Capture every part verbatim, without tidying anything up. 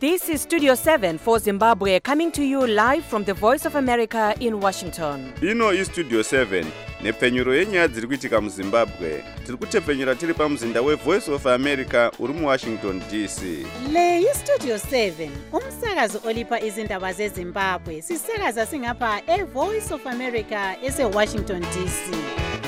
This is Studio seven for Zimbabwe, coming to you live from the Voice of America in Washington. Ino is Studio seven, nepfenyuro yenyaya dziri kuitika muZimbabwe. Tiri kutepfenyura tiri pamuzinda weVoice of America uri muWashington D C. Le yi Studio seven, umsakazo olipa izindaba zeZimbabwe. Sisakaza singapha eVoice of America eseWashington D C.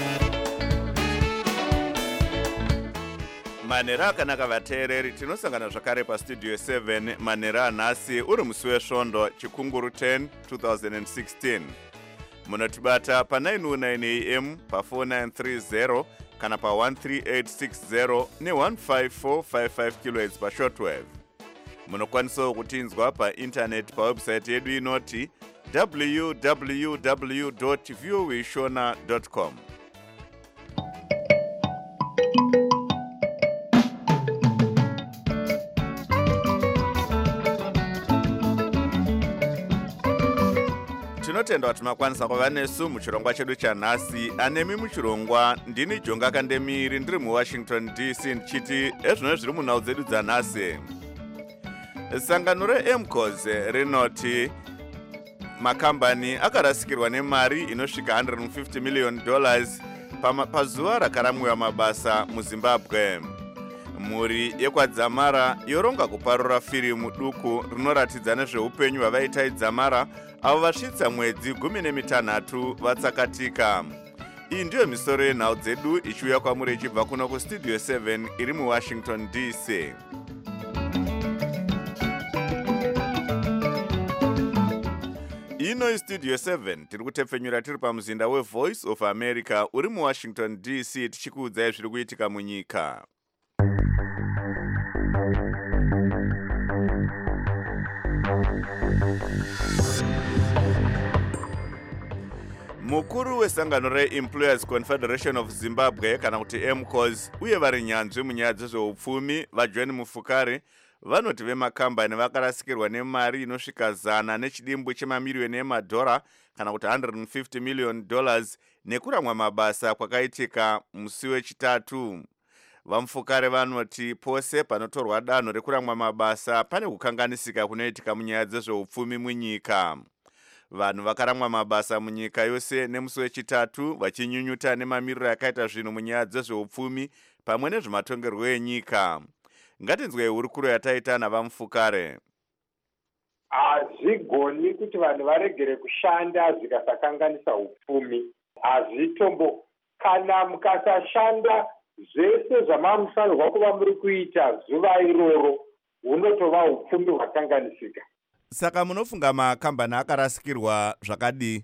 Manera akanaka vateereri, tinosangana zvakare paStudio seven manera nhasi uri musi wesvondo chikunguru ten twenty sixteen. Munotibata pa nine oh nine A M, pa four nine three zero kana pa one three eight six zero ne one five four five five kilohertz pa shortwave. Munokwanisa kutinzwa pa internet pa website yedu inoti w w w dot voa shona dot com. Tinotenda kuti makwanisa kuva nesu muchirongwa chedu chanhasi. Anemi muchirongwa ndini Jonga Kandemiri ndiri muWashington D C ndichiti ezvino zviri munhau dzedu dzanhasi. Sangano reM C O S rinoti makambani akarasikirwa nemari inosvika one hundred fifty million dollars pazuva rakaramwiwa mabasa muZimbabwe. Mhuri yekwadzamara yoronga kuparura firimu duku rinoratidza nezveupenyu hwavaita idzamara avo vasvitsa mwedzi gumi nemitanhatu vatsakatika. Iyi ndiyo misoro yenhau dzedu ichiuya kwamuri ichibva kuno kuStudio seven iri muWashington D C. Ino iStudio seven tiri kutepfenyura tiri pamuzinda weVoice of America uri muWashington D C tichikuudzai zviri kuitika munyika. Mukuru wesangano reEmployers Confederation of Zimbabwe kana kuti M C O S uye vari nyanzvi munyaya dzezveupfumi vaJohn Mufukare vanoti vemakambani vakarasikirwa nemari inosvika zana nechidimbu chemamiriyoni emadhora kana kuti one hundred fifty million dollars nekuramwa mabasa kwakaitika musi wechitatu. Vamufukare vanoti pose panotorwa danho rekuramwa mabasa pane kukanganisika kunoitika munyaya dzezveupfumi munyika. Vanhu vakaramwa mabasa munyika yose nemusi wechitatu vachinyunyuta nemamiriro akaita zvinhu munyaya dzezveupfumi pamwe nezvematongerwo enyika. Ngatinzwei hurukuro yataita navamufukare. Hazvigoni kuti vanhu varegere kushanda zvikasakanganisa upfumi. Hazvitombo kana mukasashanda zvese zvamamufanirwa kuva muri kuita zuva iroro hunotova upfumi hwakanganisika. Saka munofunga makambani akarasikirwa zvakadii?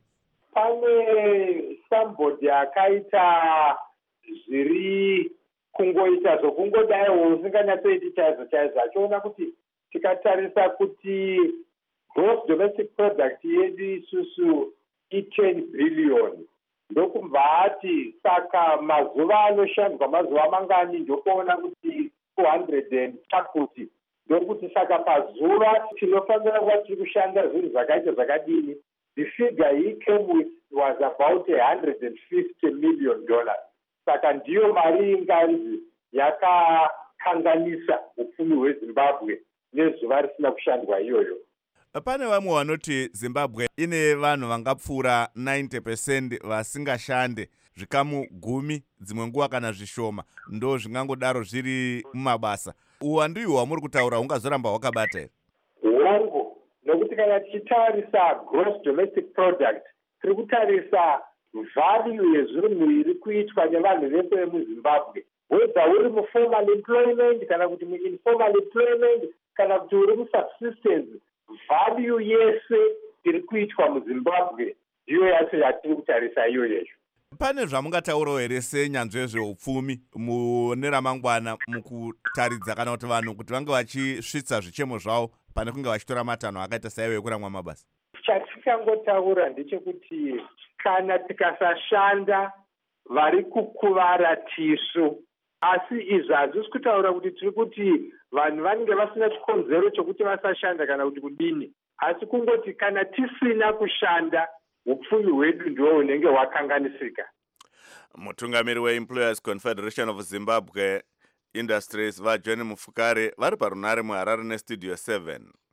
Pane somebody akaita zviri kungoita zvokungodaiwo usinganyatsoiti chaizvo chaizvo achiona kuti tikatarisa kuti gross domestic product yedu isusu i-ten billion ndokubva ati saka mazuva anoshandwa mazuva mangani ndokuona kuti two hundred and chakuti ndokuti saka pazuva tinofanira kuva tiri kushanda zvinhu zvakaita zvakadini. The figure he came with was about one hundred fifty million dollars. Saka ndiyo mari inganzi yakakanganisa upfumi hweZimbabwe nezuva risina kushandwa iyoyo. Pane vamwe vanoti Zimbabwe ine vanhu vangapfuura ninety percent vasingashande, zvikamu gumi dzimwe nguva kana zvishoma ndo zvingangodaro zviri mumabasa. Uwa ndiyo wamuri kutaura ungazoramba wakabata here? Hongo, nokuti kana tichitarisa gross domestic product tiri kutarisa value yezvinhu iri kuitwa nevanhu vese vemuZimbabwe, whether uri muformal employment kana kuti muinformal employment kana kuti uri musubsistence, value yese iri kuitwa muZimbabwe ndiyo yacho yatiri kutarisa iyoyo. Pane zvamungataurawo here senyanzvi yezveupfumi mune ramangwana mukutaridza kana kuti vanhu kuti vange vachisvitsa zvichemo zvavo pane kunge vachitora matanho akaita saiwo ekuramwa mabasa? Chatikangotaura ndechekuti kana tikasashanda vari kukuvara tisu, asi izvi hazvisi kutaura kuti tiri kuti vanhu vanenge vasina chikonzero chokuti vasashanda kana kuti kudini, asi kungoti kana tisina kushanda upfumi hwedu ndiwo unenge hwakanganisika. Mutungamiri weEmployers Confederation of Zimbabwe Industries vaJohn Mufukare vari parunare muHarare neStudio seven.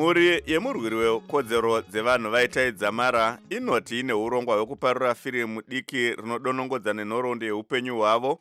mhuri yemurwiri wekodzero dzevanhu vaitaidza mara inoti ine urongwa hwekuparura firimu diki rinodonongodza nenhoroondo yeupenyu hwavo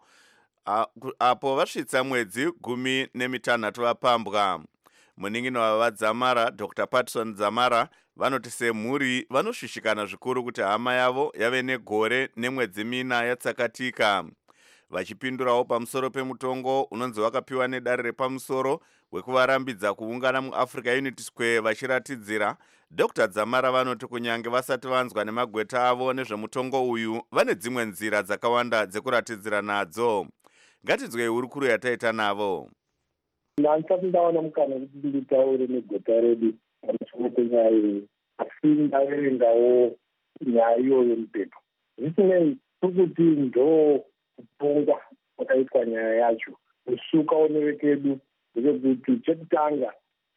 apo vasvitsa mwedzi gumi nemitanhatu vapambwa. Munin'ino wavadzamara Dr Patson Dzamara vanoti semhuri vanoshushikana zvikuru kuti hama yavo yave negore nemwedzi mina yatsakatika. Vachipindurawo pamusoro pemutongo unonzi wakapiwa nedare repamusoro wekuvarambidza kuungana muAfrica Unity Square vachiratidzira, Dr Dzamara vanoti kunyange vasati vanzwa nemagweta avo nezvemutongo uyu vane dzimwe nzira dzakawanda dzekuratidzira nadzo. Ngatinzwei hurukuro yataita navo. Ndisati ndaona mukana kuti nditaure negweta redu pamusoro penyaya iyi, asi ndaverengawo nyaya iyoyo mupepo. Zvisinei kuti ndo kutonga kwakaitwa nyaya yacho kusuka onere kedu ndechekuti chekutanga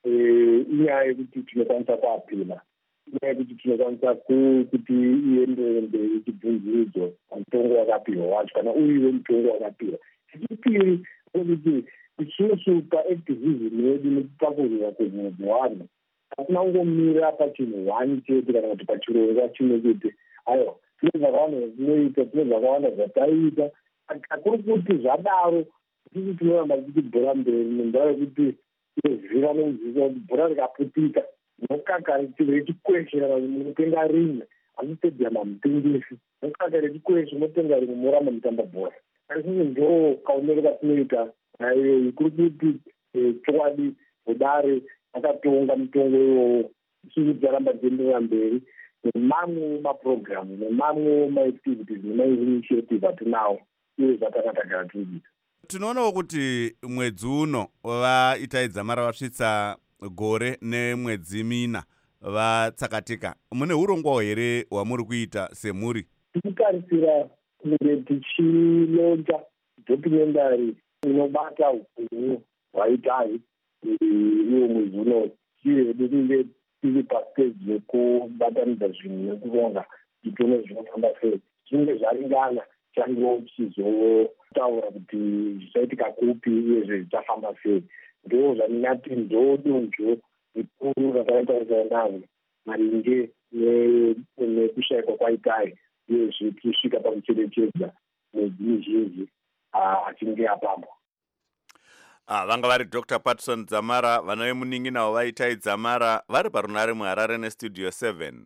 inyaya yekuti tinokwanisa kuapila, inyaya yekuti tinokwanisa kuti ienderere mberi chibvunzurudzo pamutongo wakapiwa wacho kana uyiwe mutongo wakapiwa. Chechipiri ndechekuti isusu paactivism yedu nekupakurira kwezvinhu zvevanhu hatina kungomira pachinhu hwani chete kana kuti pachirongwa chimwe chete. Aiwa, tine zvakawanda zvinoita, tine zvakawanda zvataita. Hakuri kuti zvadaro tisi tinoramba tichibhora mberi nenzara yekuti zvira nomuziva kuti bhora rikaputika nokaka rechikweshe kana kuti munotenga rimwe hamutedhama mutengesi, nokaka rechikweshe motenga rimwe moramba mutamba bhora. Asi ndo kaonero katinoita nayo kuri kuti chokwadi udare akatonga mutongo iwowo isusu tichiramba tichienderera mberi nemamwe maprogramu nemamwe maactivities nemainitiative atinawo uye zvatakatagara tichiita. Tinoonawo kuti mwedzi uno vaitaidza mara vasvitsa gore nemwedzi mina vatsakatika. Mune urongwa here hwamuri kuita semhuri? Tichitarisira kunge tichilonja documentary inobata upenyu hwaitai iwo mwedzi uno tiredu tinge tiri pastage yekubatanidza zvinhu nekuronga titone zvinofamba sei zvinenge zvaringana chango chizotaura kuti zvichaitika kupi uyezve zvichafamba sei. Ndo zvandinati ndo donzvo rikuru rakatarisana navo maringe nekushayikwa kwaitai uyezve tichisvika pakucherechedza mwedzi mizhinji achinge apambwa. Ah, vanga vari Dr Patson Dzamara vanove munin'ina wavaitaidza mara vari parunare muHarare nestudio seven.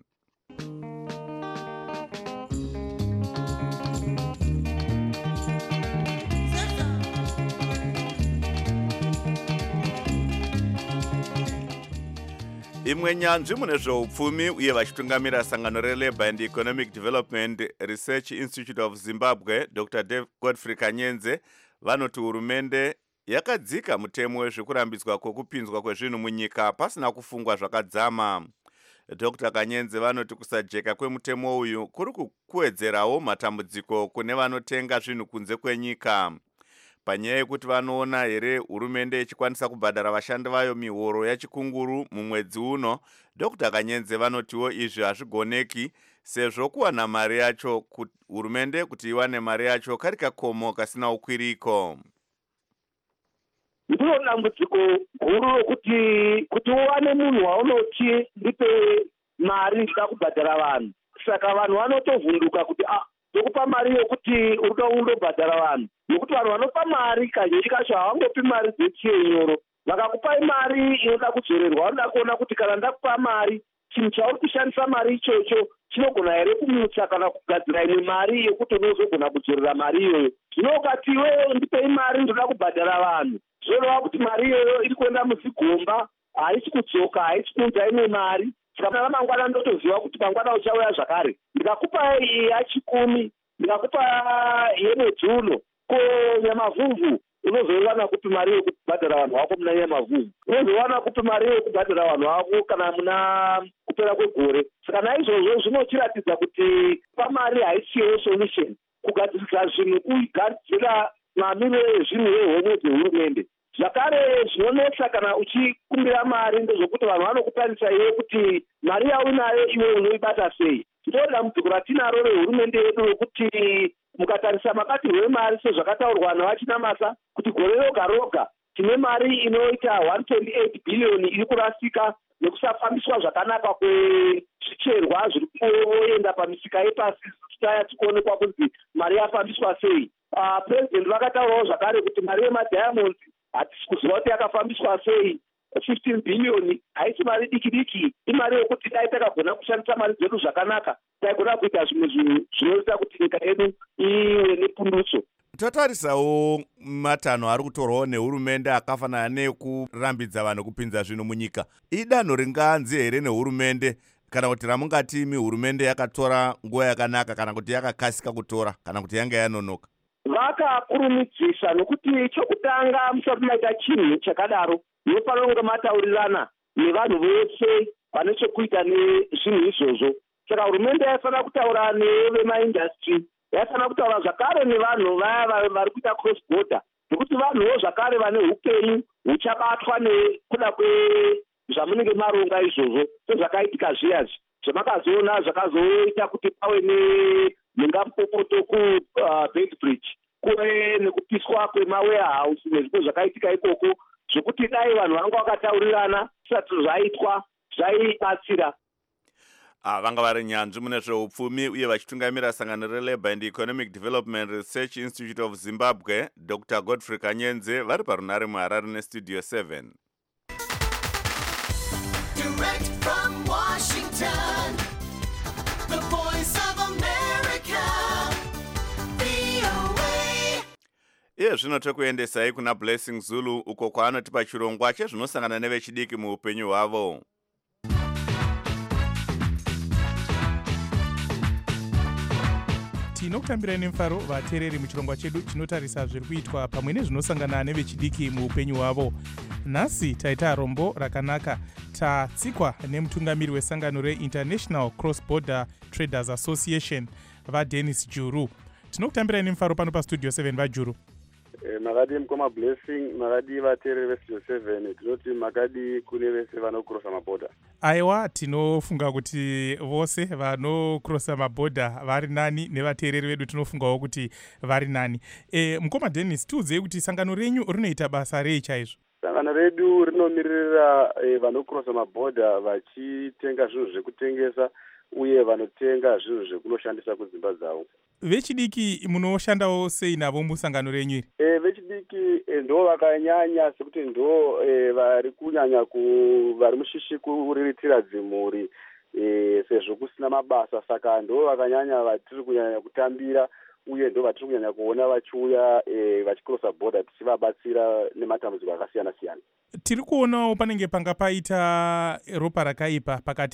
Imwe nyanzvi mune zveupfumi uye vachitungamira sangano reLabour and Economic Development Research Institute of Zimbabwe, Dr Godfrey Kanyenze vanoti hurumende yakadzika mutemo wezvekurambidzwa kwokupinzwa kwezvinhu munyika pasina kufungwa zvakadzama. Dr Kanyenze vanoti kusajeka kwemutemo uyu kuri kuwedzerawo matambudziko kune vanotenga zvinhu kunze kwenyika. Panyaya yekuti vanoona here hurumende ichikwanisa kubhadhara vashandi vayo mihoro yachikunguru mumwedzi uno, Dr Kanyenze vanotiwo izvi hazvigoneki sezvo kuwana mari yacho hurumende kuti iwane mari yacho kari kakomo kasina ukwiriko. Ndiro dambudziko guru rokuti kuti uwane munhu waunoti ndipe mari ndida kubhadhara vanhu. Saka vanhu vanotovhunduka kuti ah ndokupa mari yokuti urikuda kundobhadhara vanhu. Nokuti vanhu vanopa mari kazhinji kacho havangopi mari dzechiye nyoro. Vakakupai mari inoda kudzorerwa, vanoda kuona kuti kana ndakupa mari chinhu chauri kushandisa mari ichocho chinogona here kumutsa kana kugadzira imwe mari yokuti unozogona kudzorera mari iyoyo. Zvino ukati iwewe ndipei mari ndoda kubhadhara vanhu, zvoreva kuti mari iyoyo iri kuenda muzigomba, haisi kudzoka, haisi kuunza imwe mari. Saka pana mangwana ndotoziva kuti mangwana uchauya zvakare. Ndikakupa yachikumi, ndikakupa yemwedzi uno, ko Nyamavhuvhu unozowana kupi mari yekubhadhara vanhu vako muna Nyamavhuvhu. Unozowana kupi mari yekubhadhara vanhu vako kana muna kupera kwegore. Saka naizvozvo zvinochiratidza kuti pamari haisiyo solution. Kugadzirisa zvinhu kugadzira mamiriro ezvinhu ehomwe dzehurumende. Zvakare zvinonetsa kana uchikumbira mari ndezvokuti vanhu vanokutarisa iwe kuti mari yaunayo iwe unoibata sei. Ndo dambudziko ratinaro rehurumende yedu rokuti mukatarisa makatirwe mari sezvakataurwa navachinamasa kuti gore roga roga tine mari inoita one hundred twenty-eight billion iri kurasika nekusafambiswa zvakanaka kwezvicherwa zviri kuenda pamisika yepasi tichitaya tikuonekwa kunzi mari yafambiswa sei. Purezidendi vakataurawo zvakare kuti mari yemadiamonds hatisi kuziva kuti yakafambiswa sei. fifteen billion haisi mari diki diki, imari yekuti dai takagona kushandisa mari dzedu zvakanaka taigona kuita zvimwe zvinhu zvinoita kuti nyika yedu iwe nepundutso. Totarisawo matanho ari kutorwawo nehurumende akafanana nekurambidza vanhu kupinza zvinhu munyika. Idanho ringanzi here nehurumende kana kuti ramungatimi hurumende yakatora nguva yakanaka kana kuti yakakasika kutora kana kuti yanga yanonoka? Vakakurumidzisa nokuti chokutanga musati maita chinhu chakadaro munofanira kunge mataurirana nevanhu vese vane chekuita nezvinhu izvozvo. Saka hurumende yaifanira kutaura nevemaindastry, yaifanira kutaura zvakare nevanhu vaya vari kuita cross border, nokuti vanhuwo zvakare vane upenyu huchabatwa nekuda kwezvamunenge maronga izvozvo sezvakaitika zviyazvi zvamakazoona zvakazoita kuti pave nemhingamupopoto kuBedbridge, kuve nekupiswa kwemawarehouse nezvimwe zvakaitika ikoko, zvokuti dai vanhu vanga vakataurirana zvisati zvaitwa zvaibatsira. Ah, vanga vari nyanzvi mune zveupfumi uye vachitungamira sangano reLabour and Economic Development Research Institute of Zimbabwe, Doctor Godfrey Kanyenze, vari parunare muHarare neStudio seven. Direct from Washington, the voice of America, V O A. Iye zvino tokuendesai kuna Blessing Zulu uko kwaanotipa chirongwa chezvinosangana nevechidiki muupenyu hwavo. Tinokutambirai nemufaro vateereri muchirongwa chedu chinotarisa zviri kuitwa pamwe nezvinosangana nevechidiki muupenyu hwavo. Nhasi taita rombo rakanaka, tatsikwa nemutungamiri wesangano reInternational Cross Border Traders Association vaDennis Juru. Tinokutambirai nemufaro pano paStudio seven vaJuru. Makadi mukoma Blessing, makadi vateereri veStudio seven, tinoti makadi kune vese vanokrosa mabhodha. Aiwa, tinofunga kuti vose vanokrosa mabhodha vari nani, nevateereri vedu tinofungawo kuti vari nani. E, mukoma Dennis, tiudzei kuti sangano renyu rinoita basa rei chaizvo? Sangano redu rinomirira e, vanokrosa mabhodha vachitenga zvinhu zvekutengesa uye vanotenga zvinhu zvekunoshandisa kudzimba dzavo. Vechidiki munoshandawo sei navo musangano renyu iri? E, vechidiki e, ndo vakanyanya sekuti ndo e, vari kunyanya ku vari mushishi kuriritira dzimhuri e, sezvo kusina mabasa, saka ndo vakanyanya vatiri kunyanya kutambira uye ndo vatiri kunyanya kuona vachiuya e, vachikrosa border tichivabatsira nematambudziko akasiyana siyana. Tiri kuonawo panenge panga paita ropa rakaipa pakati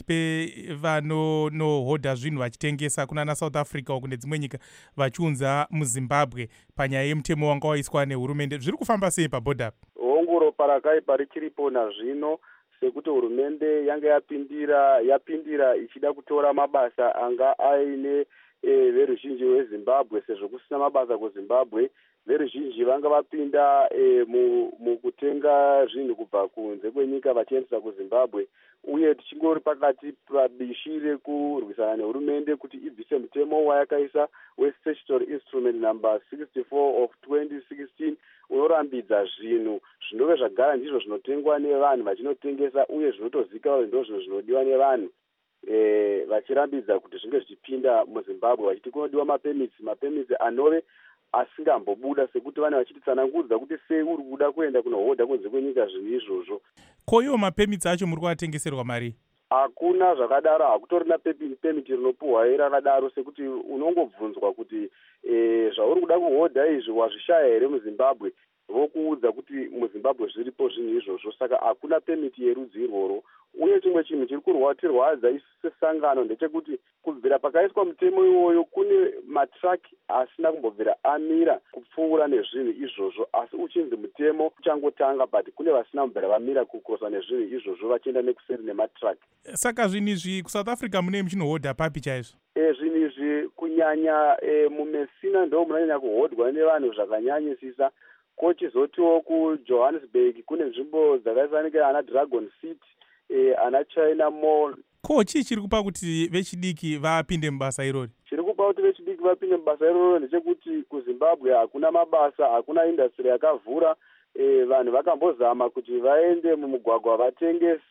pevanohodha zvinhu vachitengesa kunana South Africa kune dzimwe nyika vachiunza muZimbabwe panyaya yemutemo wanga waiswa nehurumende. Zviri kufamba sei pabhodha? Hongu ropa rakaipa richiripo nazvino sekuti hurumende yanga yapindira yapindira ichida kutora mabasa anga aine e, veruzhinji weZimbabwe, sezvo kusina mabasa kuZimbabwe. Veruzhinji vanga vapinda e, mukutenga zvinhu kubva kunze kwenyika vachiendesa kuZimbabwe, uye tichingori pakati pabishi rekurwisana nehurumende kuti ibvise mutemo wayakaisa weStatutory Instrument number sixty-four of twenty sixteen unorambidza zvinhu zvinove zvagara ndizvo zvinotengwa nevanhu vachinotengesa uye zvinotozivikanwa ndo zvinhu zvinodiwa nevanhu. E, vachirambidza kuti zvinge zvichipinda muZimbabwe vachiti kunodiwa mapemits mapemits anove asingambobuda sekuti vane vachititsanangudza kuti sei uri kuda kuenda kunohodha kunze kwenyika zvinhu izvozvo. Ko iwo mapemiti acho muri kuvatengeserwa mari? Hakuna zvakadaro, hakutorina pemiti rinopuhwa irakadaro, sekuti unongobvunzwa kuti e, zvauri kuda kuhodha izvi wazvishaya here muZimbabwe, vokuudza kuti muZimbabwe zviripo zvinhu izvozvo, saka hakuna pemiti yerudzi irworo. Uye chimwe chinhu chiri kurwatirwadza isu sesangano ndechekuti kubvira pakaiswa mutemo iwoyo kune matraki asina kumbobvira amira kupfuura nezvinhu izvozvo, asi uchinzi mutemo uchangotanga but kune vasina kumbvira vamira kukrosa nezvinhu izvozvo vachienda nekuseri nematraki. Saka zvinhu izvi kuSouth Africa mune muchinohodha papi chaizvo? E, zvinhu izvi kunyanya e, mumesina ndo munonyanya kuhodhwa nevanhu zvakanyanyisisa. Kochizotiwo kuJohannesburg kune nzvimbo dzakaisanikira ana Dragon City, e, ana China Mall. Ko chii chiri kupa kuti vechidiki vapinde mubasa irori? Chiri kupa kuti vechidiki vapinde mubasa irori ndechekuti kuZimbabwe hakuna mabasa, hakuna industry yakavhura. E, vanhu vakambozama kuti vaende mumugwagwa vatengese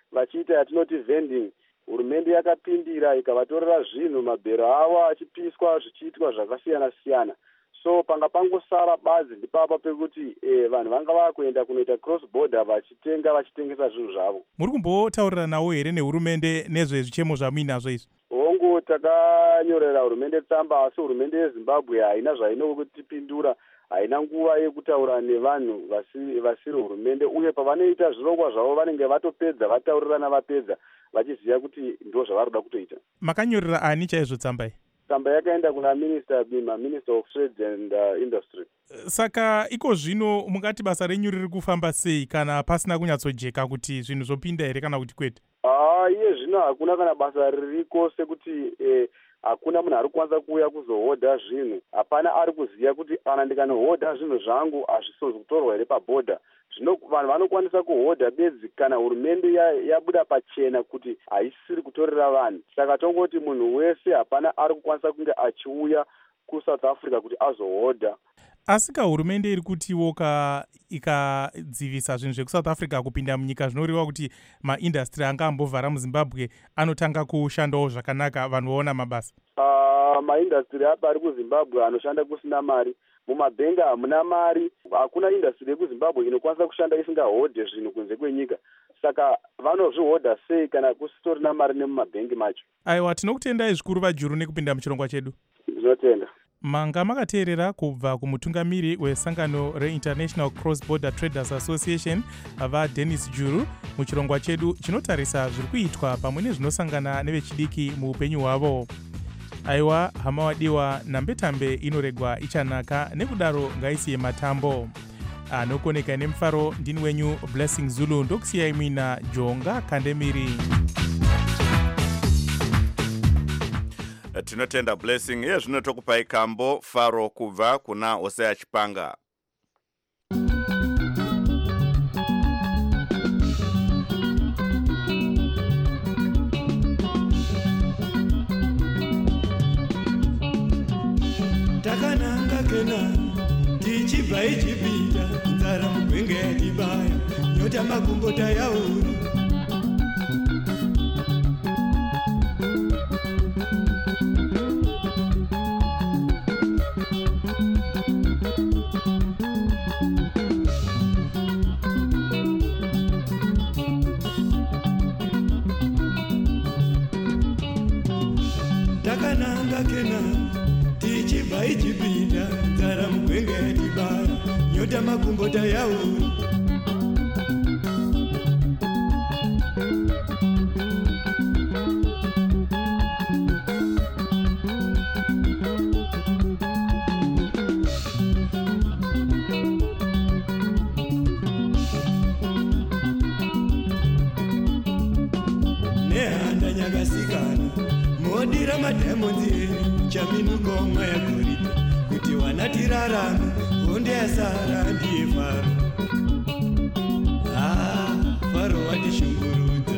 vachiita yatinoti vending. Hurumende yakapindira ikavatorera zvinhu mabhero avo achipiswa zvichiitwa zvakasiyana siyana. So panga pangosara bazi ndipapa pekuti eh, vanhu vanga vakuenda kunoita cross border vachitenga vachitengesa zvinhu zvavo. Muri kumbotaurira nawo here nehurumende nezvezvichemo zvamuinazvo izvi? Hongu takanyorera hurumende tsamba, asi hurumende yeZimbabwe haina zvainotipindura, haina nguva yekutaura nevanhu vasiri vasiri hurumende, uye pavanoita zvirongwa zvavo vanenge vatopedza vataurirana vapedza vachiziva kuti ndo zvavari kuda kutoita. Makanyorera ani chaizvo tsamba iyi? Tsamba yakaenda kuna Minister Bima, Minister of Trade and uh, Industry. Saka iko zvino mungati basa renyu riri kufamba sei kana pasina kunyatsojeka kuti zvinhu zvopinda here kana kuti kwete? Ah, iye zvino hakuna kana basa ririko sekuti eh, hakuna munhu ari kwanza kuuya kuzohodha zvinhu. Hapana ari kuziva kuti kana ndikanohodha zvinhu zvangu hazvisozi kutorwa here pabhodha. Zvino vanhu vanokwanisa kuhodha bedzi kana hurumende yabuda ya pachena kuti haisiri kutorera vanhu. Saka tongoti munhu wese hapana ari kukwanisa kunge achiuya kuSouth Africa kuti azohodha. Asi ka hurumende iri kutiwo ka ikadzivisa zvinhu zvekuSouth Africa kupinda munyika zvinoreva kuti maindastry anga ambovhara muZimbabwe anotanga kushandawo zvakanaka, vanhu vaona mabasa. Uh, maindastry apa ari kuZimbabwe anoshanda kusina mari. Mumabhenga hamuna mari, hakuna industry yekuZimbabwe inokwanisa kushanda isingahodhe zvinhu kunze kwenyika. Saka vanozvihodha sei kana kusitorina mari nemumabhengi macho? Aiwa, tinokutendai zvikuru vajuru nekupinda muchirongwa chedu. Ndinotenda. Manga makateerera kubva kumutungamiri wesangano reInternational Cross Border Traders Association vaDennis Juru muchirongwa chedu chinotarisa zviri kuitwa pamwe nezvinosangana nevechidiki muupenyu hwavo. Aiwa, hama wadiwa, nambetambe inoregwa ichanaka, nekudaro ngaisiye matambo. Anokoneka nemufaro ndini wenyu Blessing Zulu, ndokusiyai mwina Jonga Kandemiri. Tinotenda Blessing. Iye zvino tokupai kambo faro kubva kuna Hosea Chipanga. Takananga kena tichibva ichipita nzara mugwenge yatibaya nyota makumbota yauri takananga kena tichibva ichipinda nzara mugwenge yatibaya nyota makumbota yauri nehanda nyakasikana modira madhaimonzi enyu chaminuko mwayagorita kuti wanatirarame honde yasara ndiye Faro. Ah, Faro watishungurudza.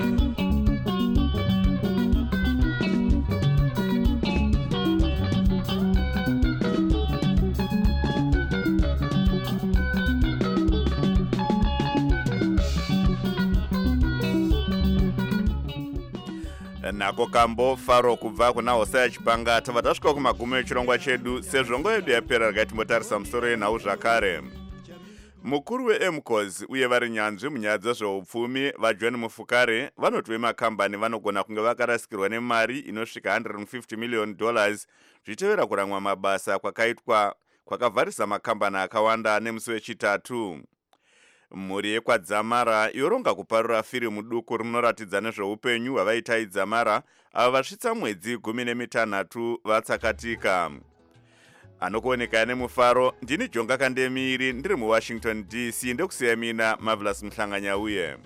Nako kambo faro kubva kuna Hosea Chipanga. Tava tasvika kumagumo echirongwa chedu. Sezvongo yedu yapera regai timbotarisa musoro yenhau zvakare. Mukuru weMCOS uye vari nyanzvi munyaya dzezveupfumi vaJohn Mufukare vanoti vemakambani vanogona kunge vakarasikirwa nemari inosvika one hundred fifty million dollars zvichitevera kuramwa mabasa kwakaitwa kwakavharisa makambani akawanda nemusi wechitatu. Mhuri yekwadzamara yoronga kuparura firimu duku rinoratidza nezveupenyu hwavaita idzamara avo vasvitsa mwedzi gumi nemitanhatu vatsakatika. Anokuoneka nemufaro ndini Jonga Kandemiri ndiri muWashington D C ndokusiyai mina Marvelous Mhlanganyauye.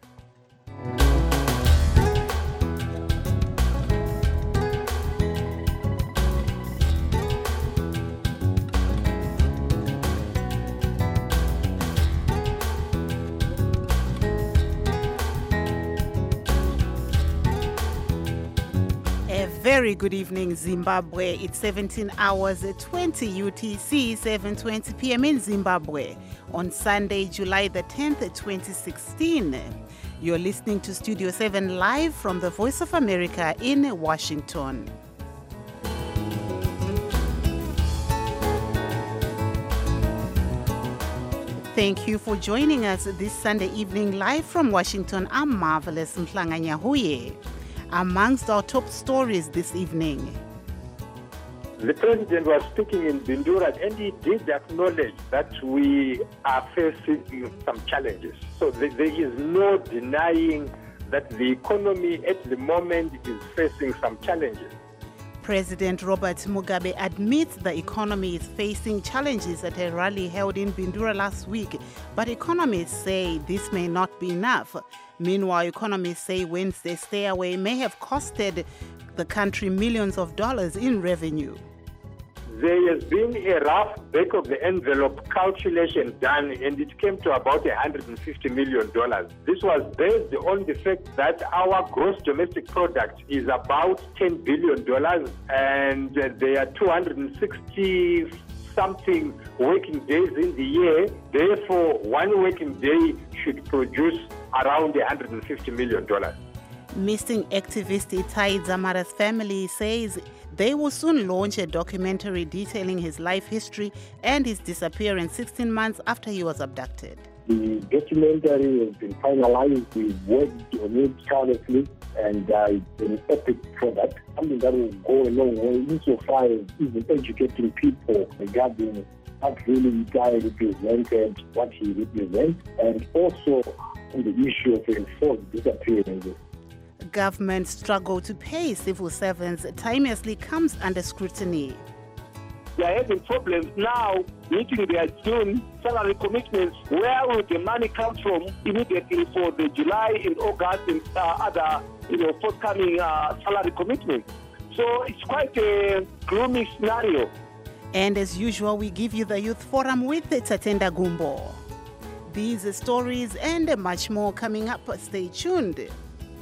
Very good evening, Zimbabwe. It's seventeen hours twenty U T C, seven twenty p m in Zimbabwe on Sunday, July the tenth, twenty sixteen. You're listening to Studio seven live from the Voice of America in Washington. Thank you for joining us this Sunday evening live from Washington. I'm Marvelous Mhlanganyahuye. Amongst our top stories this evening. The president was speaking in Bindura and he did acknowledge that we are facing some challenges. So th- there is no denying that the economy at the moment is facing some challenges. President Robert Mugabe admits the economy is facing challenges at a rally held in Bindura last week, but economists say this may not be enough. Meanwhile, economists say Wednesday's stay away may have costed the country millions of dollars in revenue. There has been a rough back of the envelope calculation done and it came to about one hundred fifty million dollars. This was based on the fact that our gross domestic product is about ten billion dollars and there are two hundred sixty something working days in the year. Therefore, one working day should produce around one hundred fifty million dollars. Missing activist Itai Dzamara's family says they will soon launch a documentary detailing his life history and his disappearance sixteen months after he was abducted. The documentary has been finalized. We've worked on it tirelessly, and uh, it's an epic product, something that will go a long way insofar as even educating people regarding what really Itai represented, what he represents, and also on the issue of enforced disappearances. Government struggle to pay civil servants timelessly comes under scrutiny. They are having problems now meeting their June salary commitments. Where will the money come from immediately for the July and August and uh, other, you know, forthcoming uh, salary commitments? So it's quite a gloomy scenario. And as usual, we give you the Youth Forum with Tatenda Gumbo. These stories and much more coming up. Stay tuned.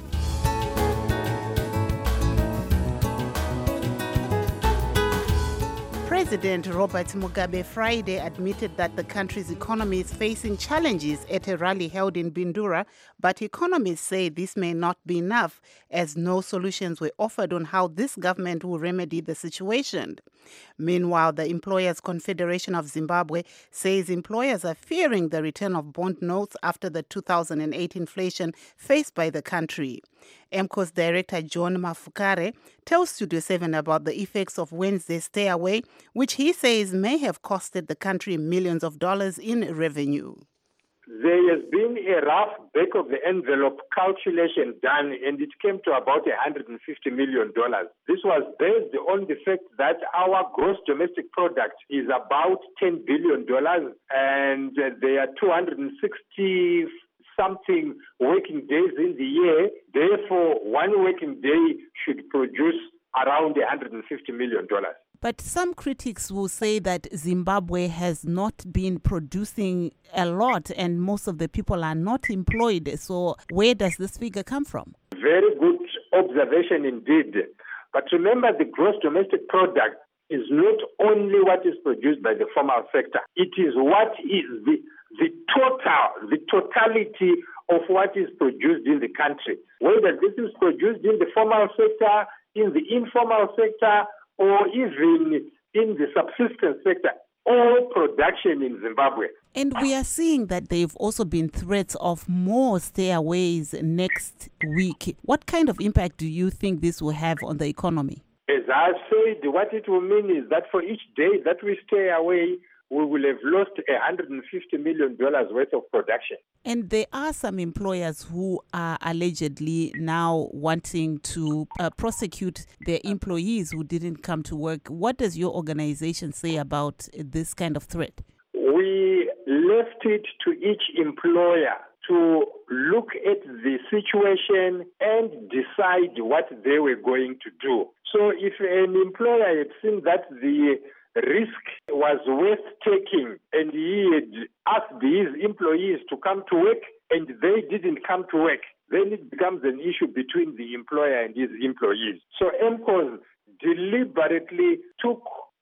President Robert Mugabe Friday admitted that the country's economy is facing challenges at a rally held in Bindura, but economists say this may not be enough, as no solutions were offered on how this government will remedy the situation. Meanwhile, the Employers Confederation of Zimbabwe says employers are fearing the return of bond notes after the two thousand eight inflation faced by the country. M C O S Director John Mafukare tells Studio seven about the effects of Wednesday's stay away, which he says may have costed the country millions of dollars in revenue. There has been a rough back of the envelope calculation done and it came to about one hundred fifty million dollars. This was based on the fact that our gross domestic product is about ten billion dollars and there are two hundred sixty something working days in the year. Therefore, one working day should produce around one hundred fifty million dollars. But some critics will say that Zimbabwe has not been producing a lot and most of the people are not employed. So where does this figure come from? Very good observation indeed. But remember, the gross domestic product is not only what is produced by the formal sector. It is what is the, the total, the totality of what is produced in the country. Whether this is produced in the formal sector, in the informal sector, or even in the subsistence sector, all production in Zimbabwe. And we are seeing that there have also been threats of more stayaways next week. What kind of impact do you think this will have on the economy? As I said, what it will mean is that for each day that we stay away, we will have lost one hundred fifty million dollars worth of production. And there are some employers who are allegedly now wanting to uh, prosecute their employees who didn't come to work. What does your organization say about this kind of threat? We left it to each employer to look at the situation and decide what they were going to do. So if an employer had seen that the risk was worth taking and he had asked his employees to come to work and they didn't come to work, then it becomes an issue between the employer and his employees. So M C O S deliberately took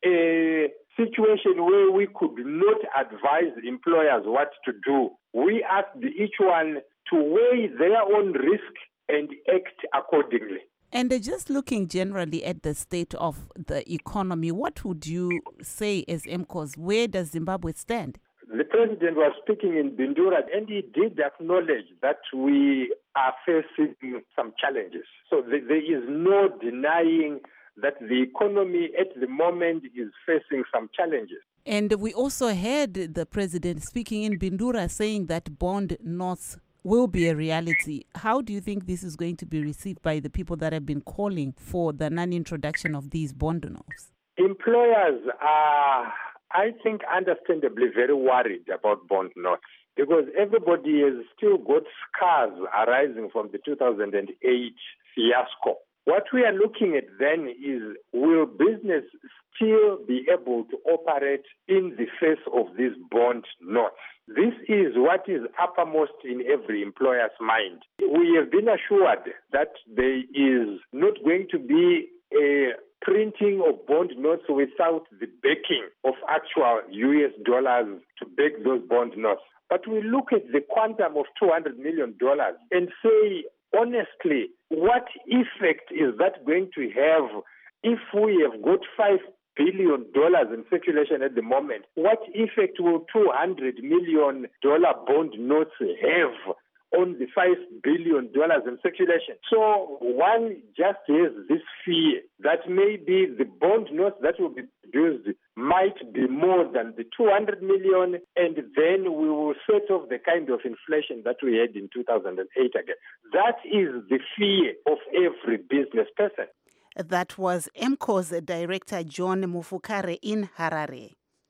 a situation where we could not advise employers what to do. We asked each one to weigh their own risk and act accordingly. And uh, just looking generally at the state of the economy, what would you say as M C O S? Where does Zimbabwe stand? The president was speaking in Bindura, and he did acknowledge that we are facing some challenges. So th- there is no denying that the economy at the moment is facing some challenges. And we also heard the president speaking in Bindura saying that bond notes will be a reality. How do you think this is going to be received by the people that have been calling for the non-introduction of these bond notes? Employers are, I think, understandably very worried about bond notes because everybody has still got scars arising from the two thousand eight fiasco. What we are looking at then is, will business still be able to operate in the face of these bond notes? This is what is uppermost in every employer's mind. We have been assured that there is not going to be a printing of bond notes without the backing of actual U S dollars to back those bond notes. But we look at the quantum of two hundred million dollars and say, honestly, what effect is that going to have if we have got five billion dollars in circulation at the moment? What effect will two hundred million dollars bond notes have on the five billion dollars in circulation? So one just has this fear that maybe the bond notes that will be produced might be more than the two hundred million, and then we will set off the kind of inflation that we had in two thousand eight again. That is the fear of every business person. That was M C O S Director John Mufukare in Harare.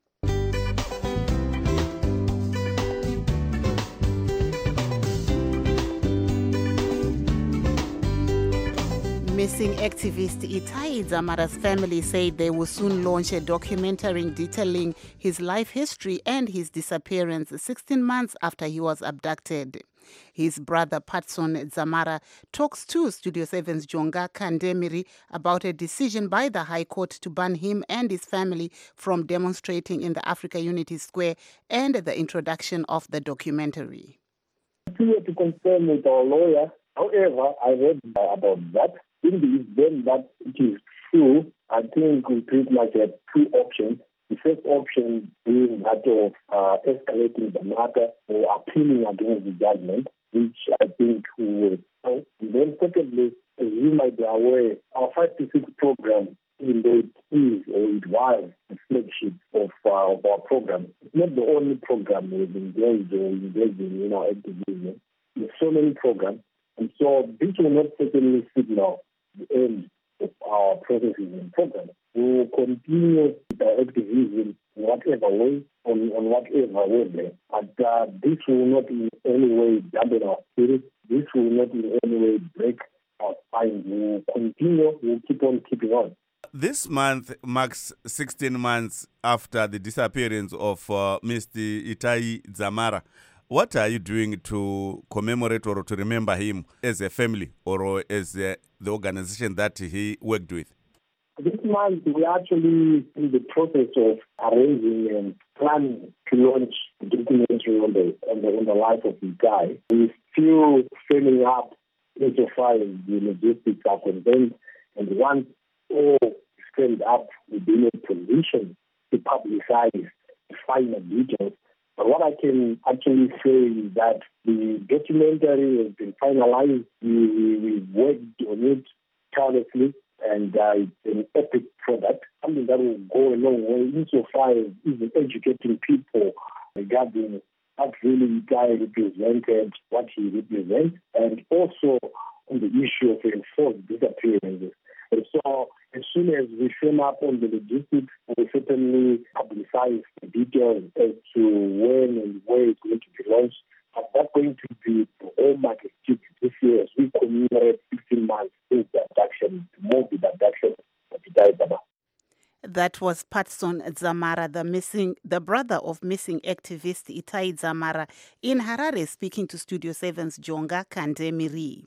Missing activist Itai Dzamara's family said they will soon launch a documentary detailing his life history and his disappearance sixteen months after he was abducted. His brother Patson Dzamara talks to Studio seven's Jonga Kandemiri about a decision by the High Court to ban him and his family from demonstrating in the Africa Unity Square and the introduction of the documentary. Clear to confirm with our lawyer. However, I read about that. In the event that it is true, I think we pretty much have two options. The first option being that of uh, escalating the matter or appealing against the judgment, which I think we will. And then secondly, as you might be aware, our five to six program, even though it is or it was the flagship of, uh, of our program, it's not the only program we've engaged or engaged in, you know, activism. There's so many programs. And so this will not certainly signal the end of our processes and programs. We will continue the activism in whatever way, on, on whatever wavelength. But uh, this will not in any way dampen our spirit. This will not in any way break our spine. We will continue, we will keep on keeping on. This month marks sixteen months after the disappearance of uh, Mister Itai Dzamara. What are you doing to commemorate or to remember him as a family or as uh, the organization that he worked with? This month, we're actually in the process of arranging and planning to launch a documentary on the, on the, on the life of the guy. We're still filling up insofar as the logistics are concerned, and once all is filled up, we'll be in a position to publicize the final details. But what I can actually say is that the documentary has been finalized. We, we, we worked on it tirelessly, and uh, it's an epic product, something that will go a long way insofar as even educating people regarding what really the guy represented, what he represents, and also on the issue of enforced disappearances. And so as soon as we firm up on the logistics, we'll certainly publicize the details as to when and where it's going to be launched. But that's going to be the hallmark activity this year as we commemorate sixteen months since the abduction, the morbid abduction of Itai Dzamara. That was Patson Dzamara, the missing, the brother of missing activist Itai Dzamara, in Harare, speaking to Studio seven's Jonga Kandemiri.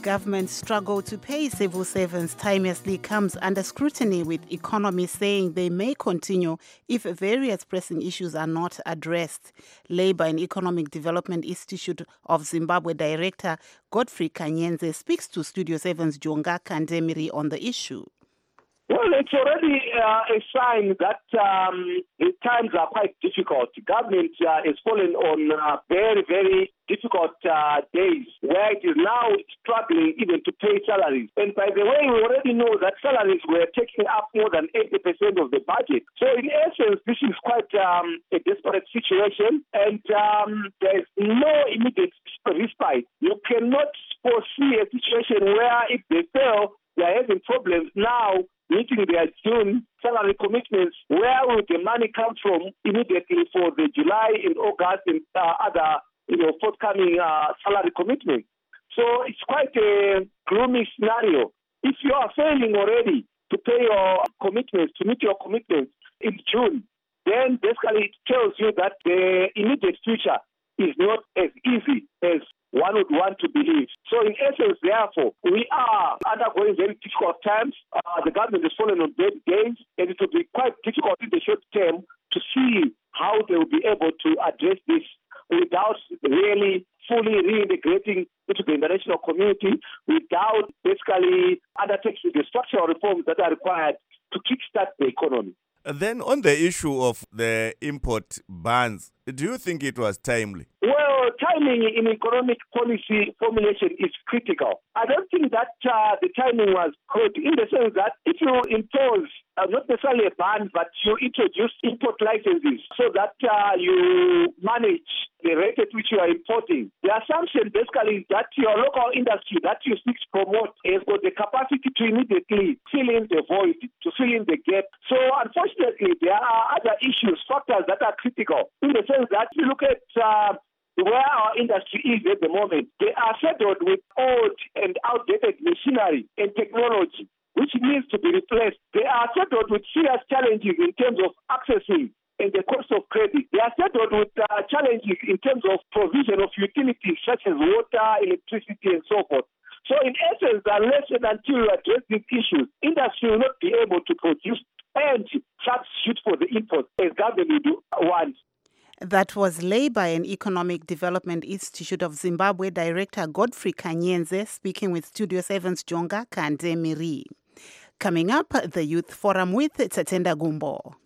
Government's struggle to pay civil servants timelessly comes under scrutiny, with economists saying they may continue if various pressing issues are not addressed. Labour and Economic Development Institute of Zimbabwe Director Godfrey Kanyenze speaks to Studio seven's Jonga Kandemiri on the issue. Well, it's already uh, a sign that um, the times are quite difficult. Government uh, is falling on uh, very, very difficult uh, days where it is now struggling even to pay salaries. And by the way, we already know that salaries were taking up more than eighty percent of the budget. So in essence, this is quite um, a desperate situation, and um, there's no immediate respite. You cannot foresee a situation where if they fail, they are having problems now meeting their June salary commitments. Where will the money come from immediately for the July and August and uh, other, you know, forthcoming uh, salary commitments? So it's quite a gloomy scenario. If you are failing already to pay your commitments, to meet your commitments in June, then basically it tells you that the immediate future is not as easy as one would want to believe. So in essence, therefore, we are undergoing very difficult times. Uh, the government is falling on bad days, and it will be quite difficult in the short term to see how they will be able to address this without really fully reintegrating into the international community, without basically undertaking the structural reforms that are required to kickstart the economy. Then on the issue of the import bans, do you think it was timely? Well, timing in economic policy formulation is critical. I don't think that uh, the timing was good, in the sense that if you impose uh, not necessarily a ban, but you introduce import licenses so that uh, you manage the rate at which you are importing. The assumption basically is that your local industry that you seek to promote has got the capacity to immediately fill in the void, to fill in the gap. So unfortunately, there are other issues, factors that are critical, in the sense that you look at uh, where our industry is at the moment. They are saddled with old and outdated machinery and technology, which needs to be replaced. They are saddled with serious challenges in terms of accessing and the cost of credit. They are saddled with uh, challenges in terms of provision of utilities such as water, electricity, and so forth. So in essence, unless and until you address these issues, industry will not be able to produce and substitute for the imports as government will do want. That was Labour and Economic Development Institute of Zimbabwe Director Godfrey Kanyenze speaking with Studio seven's Jonga Kandemiri. Coming up, the Youth Forum with Tatenda Gumbo.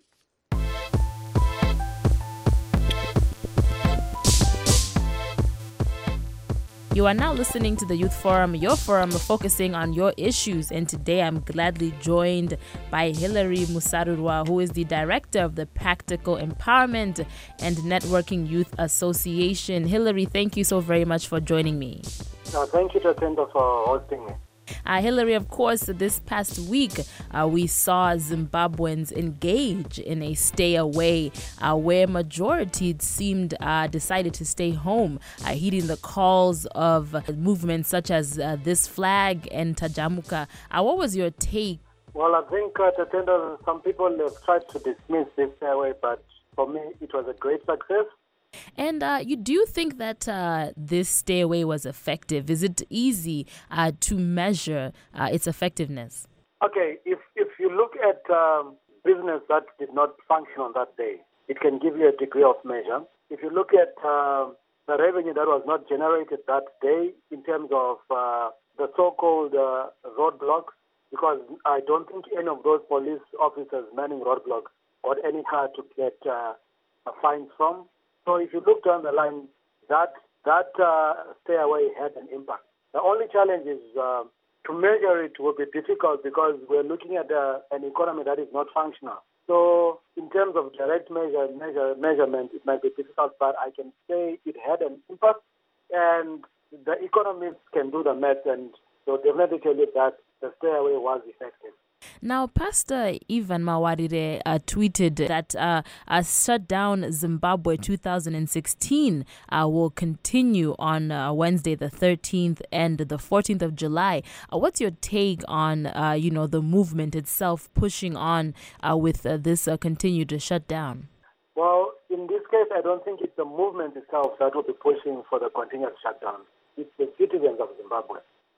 You are now listening to the Youth Forum, your forum focusing on your issues. And today I'm gladly joined by Hilary Musarurwa, who is the director of the Practical Empowerment and Networking Youth Association. Hilary, thank you so very much for joining me. Uh, thank you, Tatenda, for hosting me. Uh, Hilary, of course, this past week, uh, we saw Zimbabweans engage in a stay away uh, where majority seemed uh, decided to stay home, uh, heeding the calls of movements such as uh, This Flag and Tajamuka. Uh, what was your take? Well, I think, uh, Tatenda, some people have tried to dismiss this stay away, but for me, it was a great success. And uh, you do think that uh, this stay away was effective? Is it easy uh, to measure uh, its effectiveness? Okay, if if you look at um, business that did not function on that day, it can give you a degree of measure. If you look at uh, the revenue that was not generated that day in terms of uh, the so-called uh, roadblocks, because I don't think any of those police officers manning roadblocks got any car to get uh, fines from. So if you look down the line, that that uh, stay away had an impact. The only challenge is uh, to measure it will be difficult because we're looking at uh, an economy that is not functional. So in terms of direct measure, measure measurement, it might be difficult, but I can say it had an impact, and the economists can do the math, and they'll definitely tell you that the stay away was effective. Now, Pastor Ivan Mawarire uh, tweeted that uh, a Shutdown Zimbabwe two thousand sixteen uh, will continue on uh, Wednesday the thirteenth and the fourteenth of July. Uh, what's your take on, uh, you know, the movement itself pushing on uh, with uh, this uh, continued shutdown? Well, in this case, I don't think it's the movement itself that will be pushing for the continuous shutdown. It's the citizens of Zimbabwe.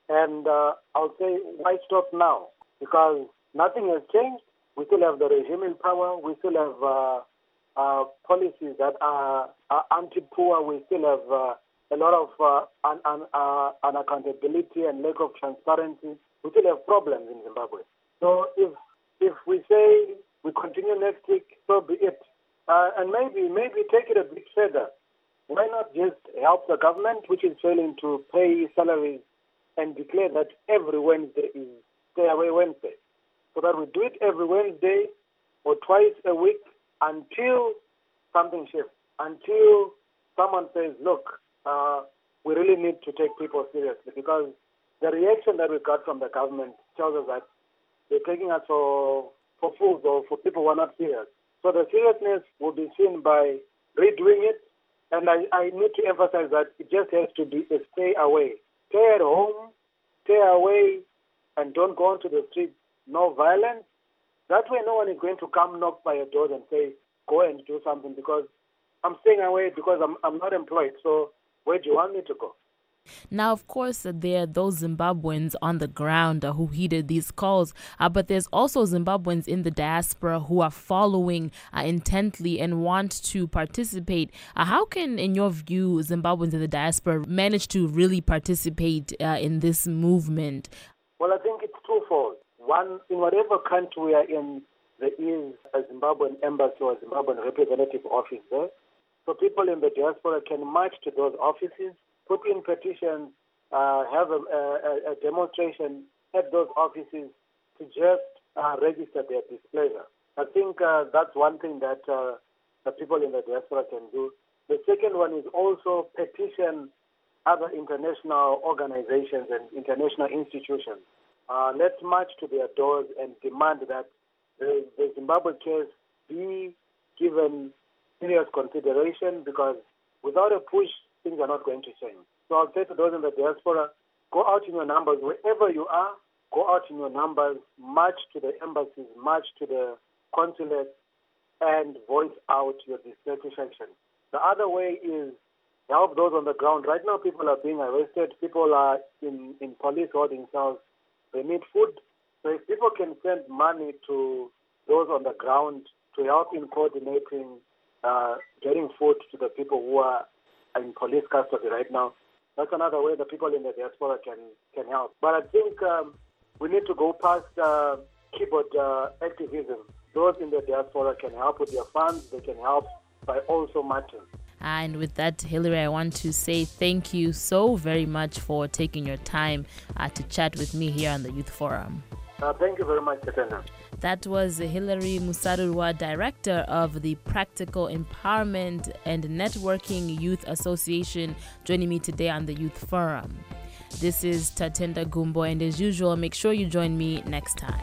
And uh, I'll say, why stop now? Because nothing has changed. We still have the regime in power. We still have uh, uh, policies that are, are anti-poor. We still have uh, a lot of uh, un- un- uh, unaccountability and lack of transparency. We still have problems in Zimbabwe. So if if we say we continue next week, so be it. Uh, and maybe maybe take it a bit further. Why not just help the government, which is failing to pay salaries, and declare that every Wednesday is Stay Away Wednesday, so that we do it every Wednesday or twice a week until something shifts, until someone says, look, uh, we really need to take people seriously, because the reaction that we got from the government tells us that they're taking us for, for fools or for people who are not serious. So the seriousness will be seen by redoing it, and I, I need to emphasize that it just has to be a stay away. Stay at home, stay away, and don't go onto the streets. No violence. That way no one is going to come knock by your door and say, go and do something, because I'm staying away because I'm, I'm not employed. So where do you want me to go? Now, of course, uh, there are those Zimbabweans on the ground uh, who heeded these calls, uh, but there's also Zimbabweans in the diaspora who are following uh, intently and want to participate. Uh, how can, in your view, Zimbabweans in the diaspora manage to really participate uh, in this movement? Well, I think it's twofold. One, in whatever country we are in, there is a Zimbabwean embassy or a Zimbabwean representative office there. So people in the diaspora can march to those offices, put in petitions, uh, have a, a, a demonstration at those offices to just uh, register their displeasure. I think uh, that's one thing that uh, the people in the diaspora can do. The second one is also petition other international organizations and international institutions. Uh, let's march to their doors and demand that the, the Zimbabwe case be given serious consideration, because without a push, things are not going to change. So I'll say to those in the diaspora, go out in your numbers wherever you are, go out in your numbers, march to the embassies, march to the consulates, and voice out your dissatisfaction. The other way is help those on the ground. Right now, people are being arrested. People are in, in police holding cells. They need food. So if people can send money to those on the ground to help in coordinating, uh, getting food to the people who are in police custody right now, that's another way the people in the diaspora can, can help. But I think um, we need to go past uh, keyboard uh, activism. Those in the diaspora can help with their funds. They can help by also marching. And with that, Hillary, I want to say thank you so very much for taking your time uh, to chat with me here on the Youth Forum. Uh, thank you very much, Katana. That was Hillary Musarurwa, Director of the Practical Empowerment and Networking Youth Association, joining me today on the Youth Forum. This is Tatenda Gumbo, and as usual, make sure you join me next time.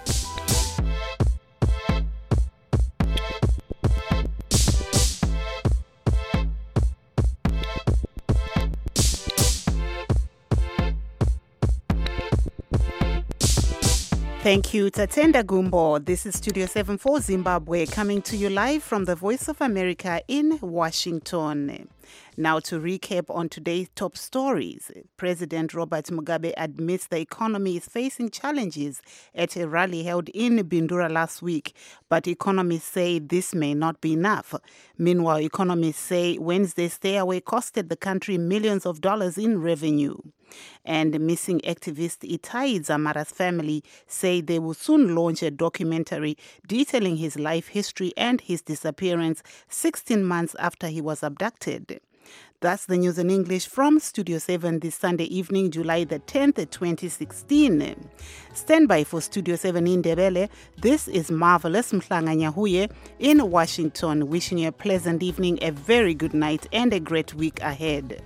Thank you, Tatenda Gumbo. This is Studio seven for Zimbabwe, coming to you live from the Voice of America in Washington. Now to recap on today's top stories. President Robert Mugabe admits the economy is facing challenges at a rally held in Bindura last week, but economists say this may not be enough. Meanwhile, economists say Wednesday's stay away costed the country millions of dollars in revenue. And missing activist Itai Dzamara's family say they will soon launch a documentary detailing his life history and his disappearance sixteen months after he was abducted. That's the news in English from Studio seven this Sunday evening, July the tenth, twenty sixteen. Stand by for Studio seven in Ndebele. This is Marvelous Mhlanga Nyahuye in Washington, wishing you a pleasant evening, a very good night, and a great week ahead.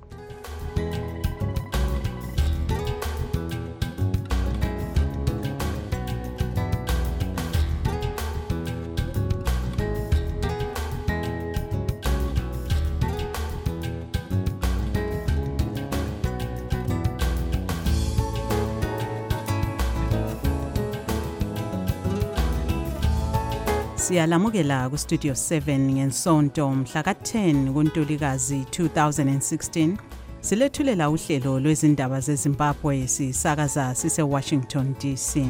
Siyalamukela ku Studio seven ngensonto mhla ka ten kuNtulikazi two thousand sixteen. Silethulela uhlelo lwezindaba zeZimbabwe sisakaza sise Washington D C.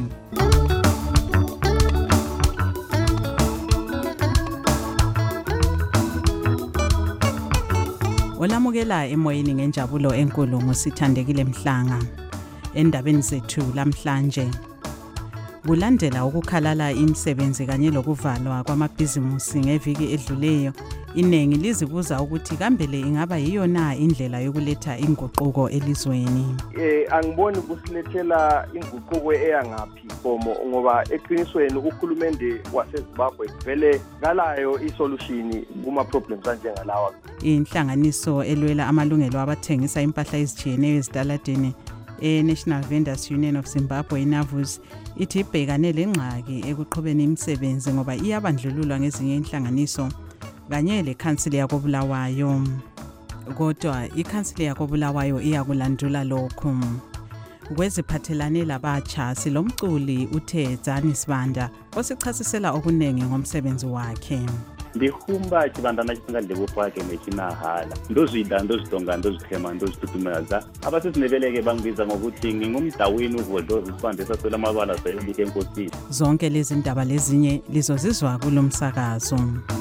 Olamukela emoyeni ngenjabulo enkulu ngosithandekile Mhlanga. Endabeni zethu lamhlanje kulandela ukukhalala imisebenzi kanye lokuvalwa kwamabhizimusi ngeviki edluleyo, inengi lizibuza ukuthi kambele ingaba yiyo na indlela yokuletha inguquko elizweni. Eh angiboni kusilethela inguquko eyangaphi komo ngoba eqinisweni ukhulumende waseZimbabwe vele ngalayo isolution kuma problems anjengalawa. Inhlanganiso elwela amalungelo abathengisa impahla ezijiyeneyo ezitaladeni e-National Vendors Union of Zimbabwe, NAVUZ, ithi ibhekane lengxaki ekuqhubeni imisebenzi ngoba iyabandlululwa ngezinye inhlanganiso kanye lekhansili yakobulawayo. Kodwa ikhansili yakobulawayo iyakulandula lokhu. Kweziphathelane labatsha silomculi uthe Dzani Sibanda osichasisela okunengi ngomsebenzi wakhe. Ndihumba chibandana chisingadle kwakhe nechinahala ndozwida ndozidonga ndozithema ndozithuthumeza abasizibeleke bangibiza ngokuthi ngingumdawini uvodlo zisibande sasela amabala sayolike enkosini. Zonke lezi ndaba lezinye lizozizwa kulomsakazo.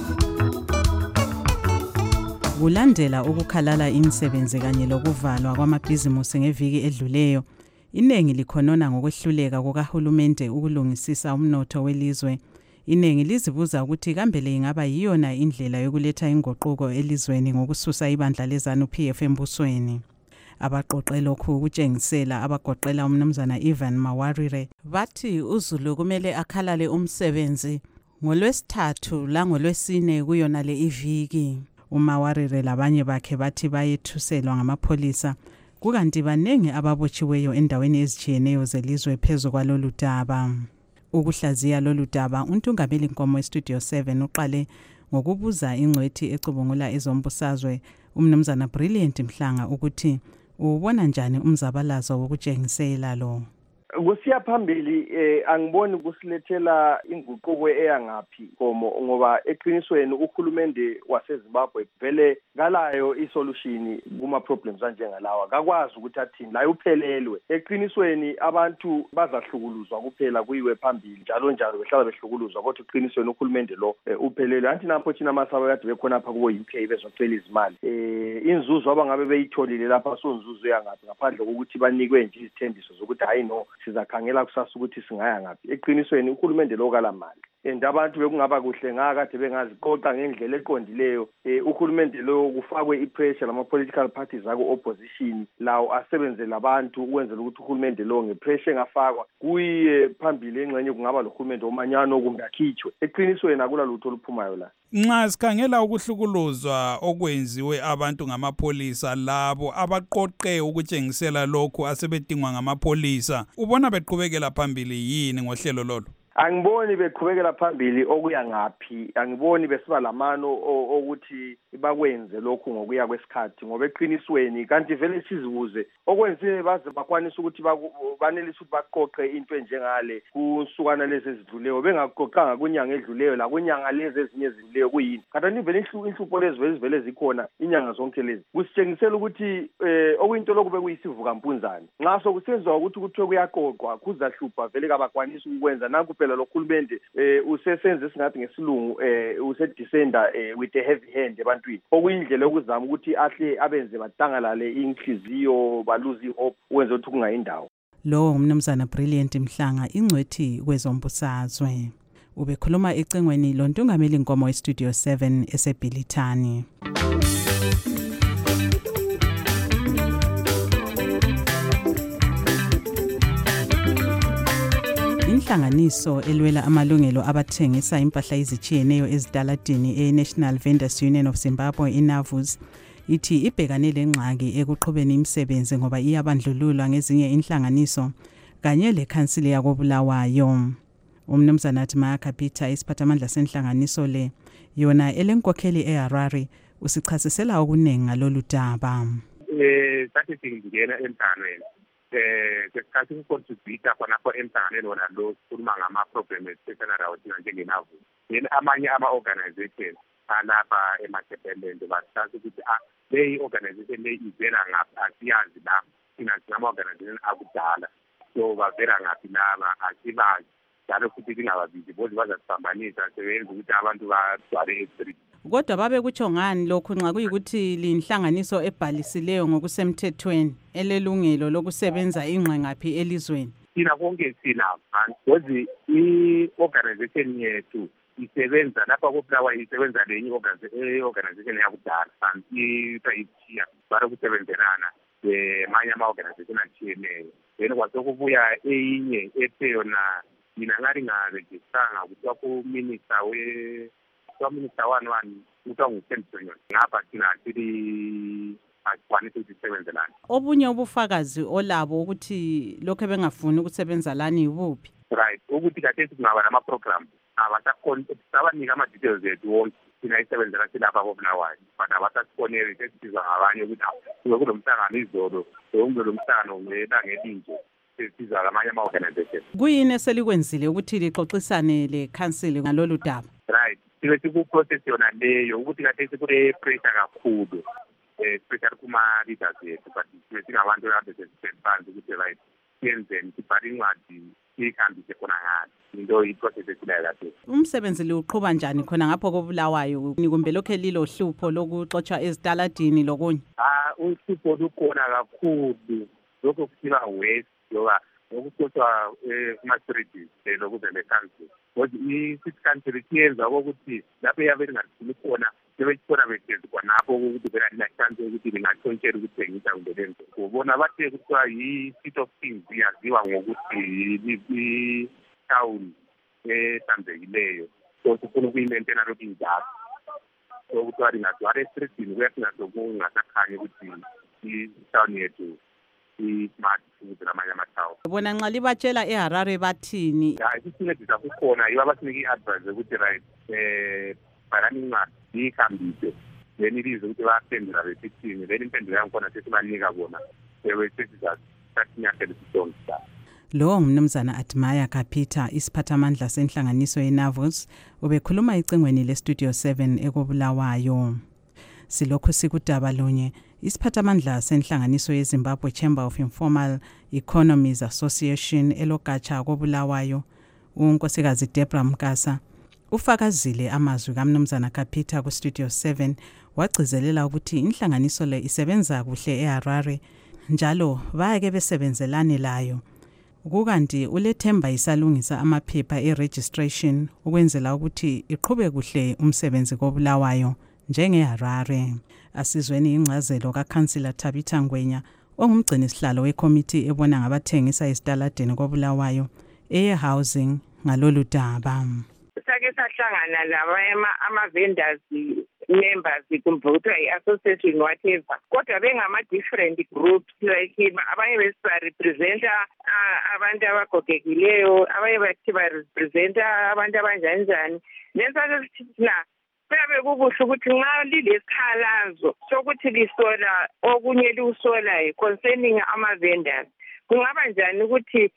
Kulandela ukukhalala imisebenzi kanye lokuvalwa kwamabhizimusi ngeviki edluleyo, inengi likhonona ngokwehluleka kukahulumende ukulungisisa umnotho welizwe. Inengi lizibuza ukuthi kambele ingaba yiyona indlela yokuletha inguquko elizweni ngokususa ibandla leZANU-P F embusweni. Abaqoqe lokhu ukutshengisela abagoqela umnumzana Ivan Mawarire bathi uZulu kumele akhalale umsebenzi ngolwesithathu la ngolwesine kuyona le iviki. uMawarire labanye bakhe bathi bayethuselwa ngamapholisa kukanti banengi ababotshiweyo endaweni ezijiyeneyo zelizwe phezu kwalolu daba. Ukuhlaziya lolu daba uNtungameli Nkomo eStudio seven uqale ngokubuza ingcwethi ecubungula ezombusazwe umnumzana Brilliant Mhlanga ukuthi ubona njani umzabalazo wokutshengisela lo. Kusiya phambili eh angiboni kusilethela inguquko eyangaphi komo ngoba eqinisweni ukhulumende waseZimbabwe vele ngalayo isolution kuma problems anjengalawa akakwazi ukuthi athini la uphelelwe. Eqinisweni abantu bazahlukuluzwa kuphela kuyiwe phambili njalo njalo behlala behlukuluzwa kodwa eqinisweni ukhulumende lo eh, uphelelwe. Anti napho thina masaba kade bekhona lapha kubo U K bezocela izimali eh inzuzo abangabe beyitholile lapha sonzuzo yangaphi ngaphandle kokuthi banikwe nje izithembiso zokuthi hayi no sizakhangela kusasa ukuthi singaya ngapi. Eqinisweni ukhulumende lo kalamali and abantu bekungaba kuhle ngakade bengaziqoqa ngendlela eqondileyo. eh ukhulumende lo kufakwe ipressure lama political parties aku opposition lawo asebenze labantu ukwenzela ukuthi ukhulumende lo ngepressure engafakwa kuye phambili engxenye kungaba lokhulumende omanyano kumbe akhitshwe. Eqinisweni akula lutho oluphumayo la. Nxa sikhangela ukuhlukuluzwa okwenziwe abantu ngamapolisa labo abaqoqe ukutshengisela lokhu asebedingwa ngamapolisa, ubona beqhubekela phambili yini ngohlelo lolo? Angiboni beqhubekela phambili okuya ngaphi, angiboni besiba lamano ukuthi bakwenze lokhu ngokuya kwesikhathi ngoba eqinisweni kanti vele sizibuze okwenziwe baze bakwanisa ukuthi banelise ukuthi baqoqe into enjengale kusukana lezi ezidluleyo bengaqoqanga kunyanga edluleyo la kunyanga lezi ezinye ezidluleyo kuyini. Kanti vele inhlupho lezi vele vele zikhona inyanga zonke lezi. Kusitshengisela ukuthi eh okuyinto lokube kuyisivuka mpunzane. Nxa sokusenziwa ukuthi kuthiwe kuyaqoqwa kuzahlupha vele kabakwanisa ukwenza nanku phela lokhulumende eh usesenze singathi ngesilungu eh usedescender eh with a heavy hand ebantwini okuyindlela yokuzama ukuthi ahle abenze batangalale inhliziyo baluzi hope wenza ukuthi kungayindawo. Lo umnumzana Brilliant Mhlanga ingcwethi kwezombusazwe ubekhuluma ecengweni loNtungameli Nkomo eStudio seven eseBhilithani. Inhlanganiso elwela amalungelo abathengisa impahla ezijiyeneyo ezitaladini e-National Vendors Union of Zimbabwe, NAVUZ, ithi ibhekane lengxaki ekuqhubeni imisebenzi ngoba iyabandlululwa ngezinye inhlanganiso kanye lekhansili yakobulawayo. Umnumzana Timaya Peter isiphathamandla senhlanganiso le yona elenkokheli eHarare usichasisela okunengi ngalolu daba. Eh sathi singena emthanweni eh kesikhathi ukucontribute khonapho emhlanganweni wona lo sikhuluma ngama-problem esesanarawuthina njengeNAVUZ. Then amanye ama-organization alapha eMasepeland basithatha ukuthi leyi organization leyi ivela ngaphi asiyazi la thina singama-organization akudala so bavela ngaphi laba asibazi njalo futhi lingababizi bozi bazasiphambanisa sebenza ukuthi abantu bagcwale e-street. Kodwa babe kutsho ngani lokhu nxa kuyikuthi linhlanganiso ebhalisileyo ngokusemthethweni elelungelo lokusebenza ingqe ngaphi elizweni? Thina konke silapha bozi i-organization yethu isebenza lapha koBulawayo isebenza lenye i-organization yakudala ithiya balokusebenzelana emanye ama-organization atshiyeneyo then kwasokubuya eyinye ethe yona mina ngari ngarejistanga kuthiwa kuminista kwaminista one one kuthiwa ngu-Kempton ngapha thina sili akwanisa ukuthi sisebenzelane. Obunye ubufakazi olabo ukuthi lokho ebengafuni ukusebenza lani yibuphi? Right, ukuthi kathesi kungaba nama-program abasakhona sabanika ama-details ethu wonke thina isebenzela silapha koBulawayo but abasasifoneli sesibizwa ngabanye ukuthi kube kulo mhlangano izolo onke lo mhlangano welanga elinje sesibizwa ngamanye ama-organization. Kuyini eselikwenzile ukuthi lixoxisane le-council ngalolu daba? Right, sibe sikuprocess yona leyo ukuthi kathesi kule-pressure kakhulu especially kuma-leaders ethu but sibe singabantu kade sesiphansi ukuthi right siyenzeni sibhale incwadi siyihambise khona ngani into iprocess esilayo kahle. Umsebenzi liwuqhuba njani khona ngapho koBulawayo kumbe lokho lilo hlupho lokuxotsha ezitaladini lokunye? Ah, uhlupho lukhona kakhulu lokho kusiba west ngoba ngokuxotsha kuma-streets lokuze le-council because i-city council siyenza okokuthi lapho eyabe lingathini khona sebekubona behlezi khonapho ukuthi vela lina-chance ukuthi lingatshontshela ukuthengisa kumbe lenzo ubona bathe kuthiwa yi-seat of kings iyaziwa ngokuthi i-town ehlanzekileyo so sifuna ukuyimentena lokhu injalo so kuthiwa lingagcwala estritini kuyasingasokungasakhanyi ukuthi i-town yethu i-smart futhi namanye ama-town. Bona nxa libatshela eHarare bathini? Hayi sisincedisa kukhona yibo abasinike i-advice ukuthi right um bhalani incwadi iyihambise then ilize ukuthi bayaphendula besithini then impendulo yangikhona sesibanika bona ewe sesizathathinyathela isisonke sabo. Lo ngumnumzana Admaya Kapita isiphathamandla senhlanganiso yeNavos ubekhuluma icingweni leStudio seven ekoBulawayo. Silokhu sikudaba lunye isiphathamandla senhlanganiso yeZimbabwe Chamber of Informal Economies Association elogatsha koBulawayo unkosikazi Debra Mkasa ufakazile amazwi kaMnumzana Kapita kuStudio seven wagcizelela ukuthi inhlanganiso le isebenza kuhle eHarare njalo bayake besebenzelane layo. Kukanti ulethemba isalungisa amaphepha eregistration ukwenzela ukuthi iqhube kuhle umsebenzi koBulawayo njengeHarare. Asizweni ingcazelo kaCouncillor Tabitha Ngwenya ongumgcini sihlalo wekomiti ebona ngabathengisa esitaladeni koBulawayo eye-housing ngalolu daba. Sake sahlangana laba ama-vendors members kumbe kuthiwa i-association whatever kodwa bengama-different groups like abanye besibarepresenta abantu abagogekileyo abanye bathi barepresenta abantu abanjani njani then sake sithi thina kuyabe kukuhle ukuthi nxa lilesikhalazo sokuthi lisola okunye liwusola concerning ama-vendors kungaba njani ukuthi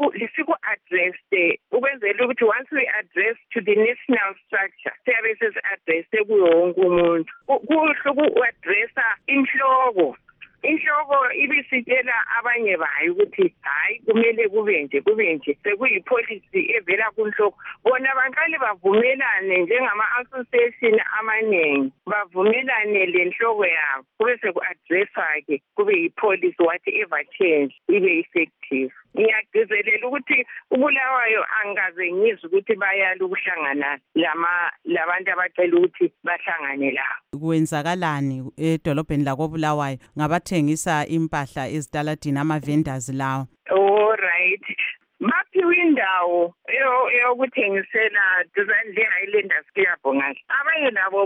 siku-address ukwenzela ukuthi once we address to the national structure siyabe sesi-addresse kuyo wonke umuntu kuhle uku-addressa inhloko inhloko ibisitshela abanye bayo ukuthi hayi kumele kube nje kube nje sekuyipolicy evela kunhloko bona baqale bavumelane njengama-association amaningi bavumelane lenhloko yabo kube seku-addressa-ke kube yipolicy whatever change ibe effective. Ngiyagcizelela ukuthi uBulawayo angikaze ngizwe ukuthi bayala ukuhlangana lama labantu abacela ukuthi bahlangane la. Kwenzakalani edolobheni lakoBulawayo ngabathengisa impahla ezitaladini ama-vendors lawo? All right. Baphiwe indawo eyokuthengisela duzane njengayiLanders Siyabongahle. Abanye nabo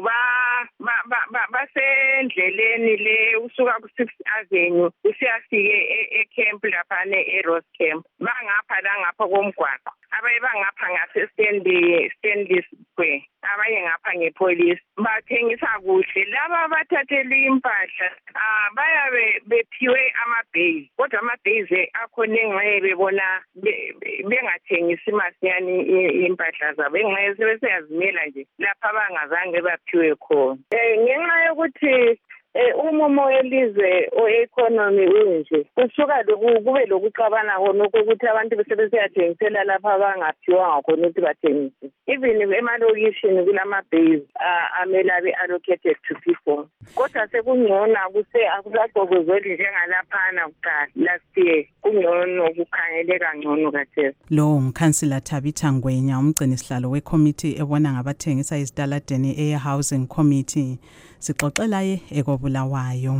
basendleleni le usuka ku-Sixth Avenue usiyafike eCamp laphana eRose Camp. Bangapha la ngapha komgwaqo. Abanye bangapha ngase-Stanley Stanley Square. Abanye ngapha ngepolice. Bathengisa kuhle. Laba bathathela impahla bayabe bephiwe ama-base. Kodwa ama-base akhona enxeye bebona bengathengisi masinyane impahla zabo enxeye sebeseyazimela nje lapha abangazange baphiwe khona. Ngenxa yokuthi eh umumo welizwe o-economy unje kusuka kube lokuxabana khona ukuthi abantu besebesiyathengisela lapha abangaphiwanga khona ukuthi bathengise. Even emalokishini kulama-base amele abe allocated to people. Kodwa sekungcono akusagqokozeli njengalaphana kuqala last year. Kungcono kukhangeleka ngcono kathesi. Lo ngukhansila Thabitha Ngwenya, umgcini sihlalo wekomiti ebona ngabathengisa ezitaladeni e-Housing Committee. Sixoxela ye ekobulawayo.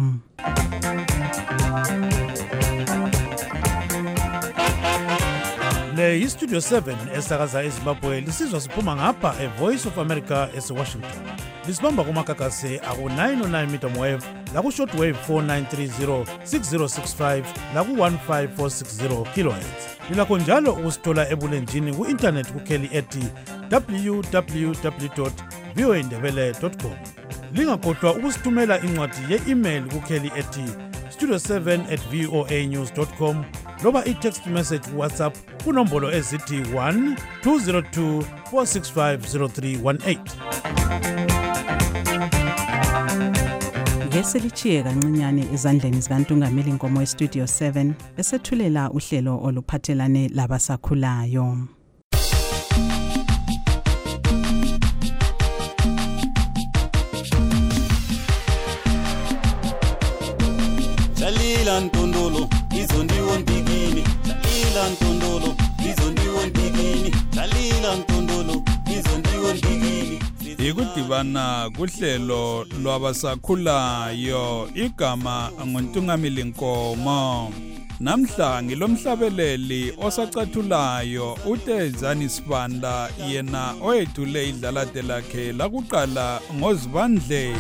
Le iStudio seven esakaza eZimbabwe lisizwa siphuma ngapha eVoice of America eseWashington. Lisibamba kumakakase aku nine oh nine meter wave laku shortwave four nine three zero six zero six five laku one five four six zero kilohertz. Lilakho njalo ukusithola ebulenjini ku-internet kukheli ethi w w w dot v o a ndebele dot com. Lingakhohlwa ukusithumela incwadi ye-email kukheli ethi studio seven at voa news dot com loba i-text message WhatsApp kunombolo ezithi one two zero two four six five zero three one eight. Ngeselichiye kancinyane ezandleni zikaNtungameli Nkomo eStudio seven esethulela uhlelo oluphathelane labasakhulayo. Jalila Ntondolo izondiwo ndigini Jalila Ntondolo izondiwo ndigini Jalila Ntondolo izondiwo ndigini. Ikudibana kuhlelo lwabasakhulayo igama nguNtungameli Nkomo. Namhla ngilomhlabeleli osacathulayo uTezani Sibanda yena oyethule idlalade lakhe lakuqala ngoZibandlela.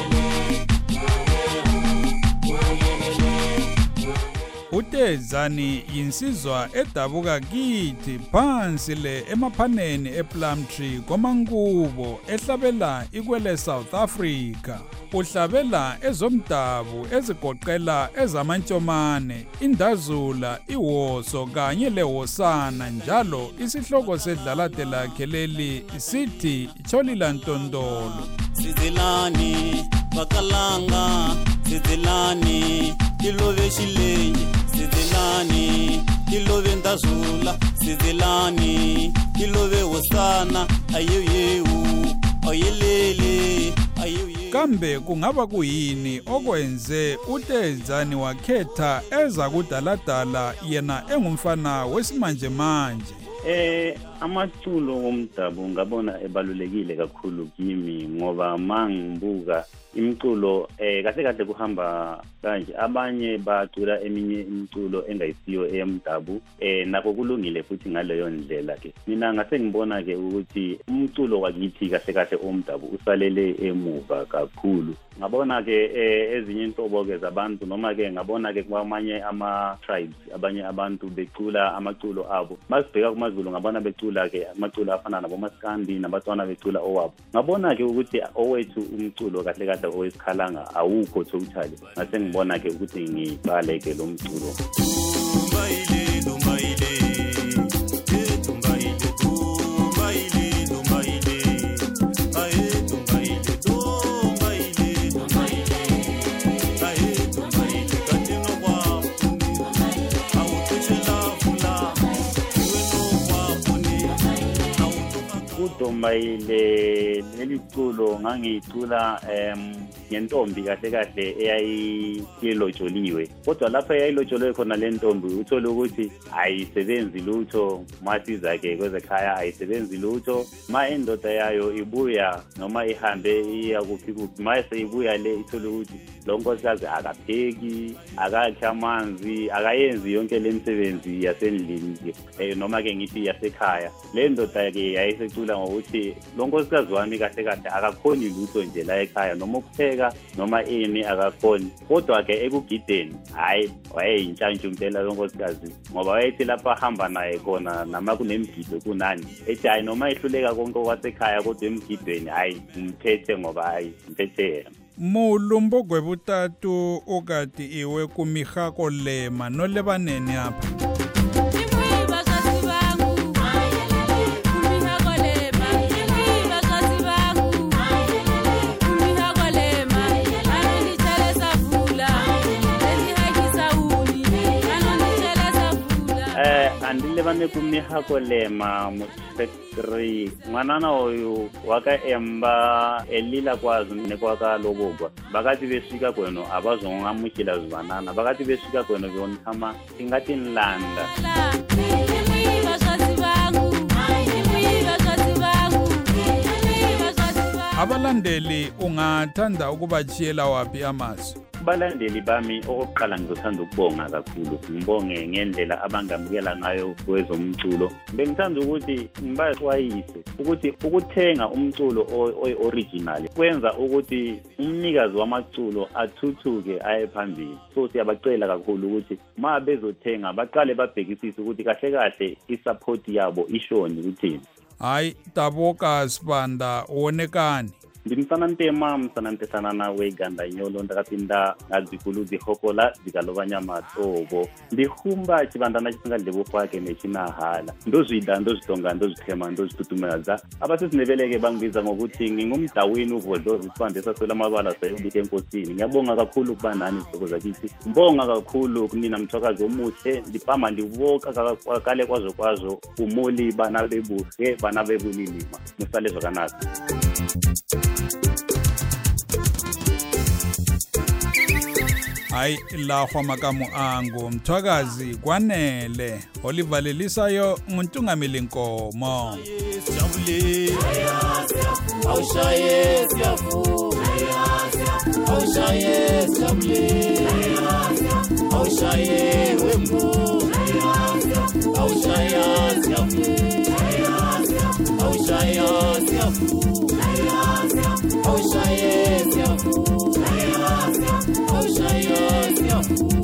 uTezani yinsizwa edabuka kithi phansi le emaphaneni ePlumtree komankubo ehlabela ikwele South Africa. Uhlabela ezomdabu ezigoqela ezamantshomane, indazula, iwoso kanye lewosana njalo isihloko sedlalade lakhe leli sithi Cholila Ntondolo. Sizelani bakalanga sizelani ilove shilenye sizelani ilove ndazula sizelani ilove wosana ayeyewu ayelele ayeye. Kambe kungaba kuyini okwenze uTezani wakhetha eza kudaladala yena engumfana wesimanje manje? Eh amaculo womdabu ngabona ebalulekile kakhulu kimi ngoba mangibuka imculo eh kahle kahle kuhamba kanje, abanye bacula eminye imculo engayisiyo eyomdabu eh nakho kulungile futhi ngaleyo ndlela ke. Mina ngase ngibona ke ukuthi umculo wakithi kahle kahle omdabu usalele emuva kakhulu. Ngabona ke ezinye inhlobo ke zabantu noma ke ngabona ke kwamanye ama tribes abanye abantu becula amaculo abo. Masibheka kumaZulu ngabona becula ke amaculo afana nabo maskandi nabatswana becula owabo. Ngabona ke ukuthi owethu umculo kahle kahle owesikhalanga awukho totally. Ngase ngibona ke ukuthi ngiqale ke lo mculo. Mayile leliculo ngangicula em ngentombi kahle kahle eyayilojoliwe, kodwa lapha eyayilojoliwe khona le ntombi uthola ukuthi ayisebenzi lutho, masiza ke kwezekhaya ayisebenzi lutho, ma indoda yayo ibuya noma ihambe iya kuphi kuphi, ma seyibuya le ithola ukuthi lo nkosikazi akapheki, akakha amanzi, akayenzi yonke le misebenzi yasendlini eh noma ke ngithi yasekhaya. Le ndoda ke yayisecula ngokuthi lo nkosikazi wami kahle kahle akakhoni lutho nje la ekhaya, noma ukupheka noma ini akakhoni, kodwa ke ekugideni hayi wayeyintshantshu impela lo nkosikazi, ngoba wayethi lapha hamba naye khona nama kunemgido kunani ethi hayi noma ehluleka konke kwasekhaya kodwa emgidweni hayi mphethe ngoba hayi mphethe yena. Mulumbo gwebutatu okati iwe kumihako lema no lebaneni apha. tshwane ku mihako lema mu factory ngwanana oyu waka emba elila kwazi ne kwaka lobogwa bakati besika kweno abazongamukila zibanana bakati besika kweno byontama ingati nlanda abalandeli ungathanda ukubachiyela waphi amazwi? Balandeli bami okokuqala ngizothanda ukubonga kakhulu ngibonge ngendlela abangamukela ngayo kwezomculo. Bengithanda ukuthi ngibaxwayise ukuthi ukuthenga umculo o-original kwenza ukuthi umnikazi wamaculo athuthuke aye phambili. So siyabacela kakhulu ukuthi ma bezothenga baqale babhekisise ukuthi kahle kahle isupport yabo ishoni ukuthini. Hayi Taboka Sibanda wonekani? Ndimsana ntema msana ntesana nawe ganda nyolo ndakapinda ngazikulu zihokola zikalobanya matobo ndihumba chibandana chisingadlebo kwake nechinahala ndozwida ndozidonga ndozithema ndozitutumeza abasesineveleke bangibiza ngokuthi ngingumdawini uvodlozi sibande sasola amabala sayobike enkosini. Ngiyabonga kakhulu kuba nani isoko zakithi, ngibonga kakhulu kunina mthwakazi omuhle ndipama ndivoka kakale kwazo kwazo umoli bana bebuhle bana bebulilima musale zokanaka. Hayi lahwa makamu angu mthwakazi kwanele olivalelisayo nguntungameli nkomo. Awushaye siyafu Awushaye siyabule Awushaye wembu Awushaye siyafu Awushaye siyafu Awushaye siyafu Awushaye siyafu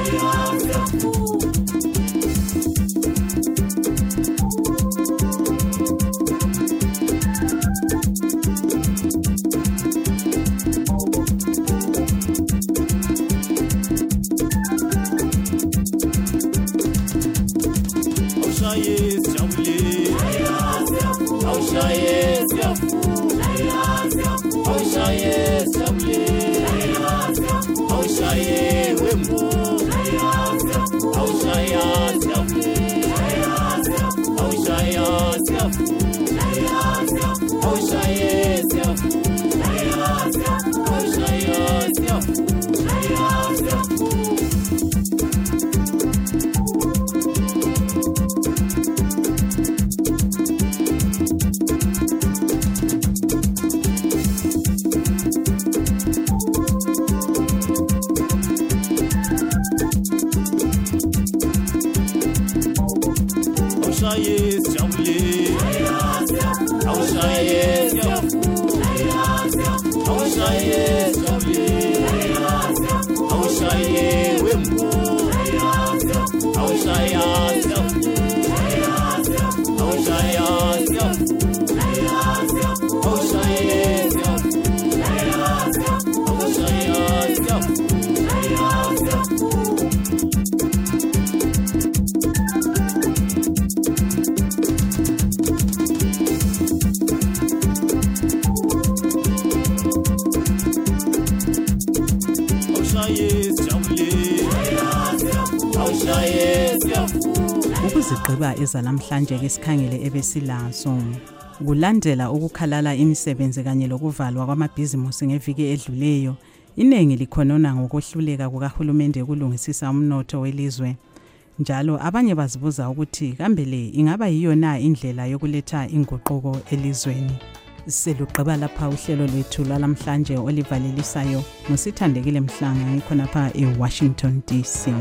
Ukuzigqiba ezalamhlanje ke sikhangele ebesilazo kulandela ukukhalala imisebenzi kanye lokuvalwa kwamabhizimusi ngeviki edluleyo. Inengi likhonona ngokuhluleka kukahulumende ukulungisisa umnotho welizwe. Njalo abanye bazibuza ukuthi kambe le ingaba yiyo na indlela yokuletha inguquko elizweni. Selugqiba lapha uhlelo lwethu lwalamhlanje olivalelisayo musithandekile Mhlanga ngikhona pha eWashington D C.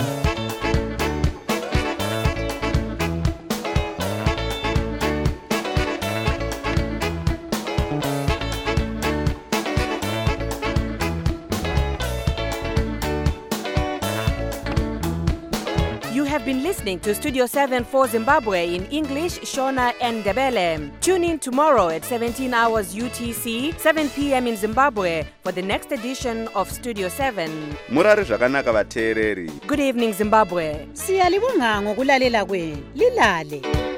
You have been listening to Studio seven for Zimbabwe in English, Shona and Ndebele. Tune in tomorrow at seventeen hours U T C, seven p m in Zimbabwe for the next edition of Studio seven. Murari zvakanaka vateereri. Good evening, Zimbabwe. Siyalibonga ngokulalela kwenu. Lilale.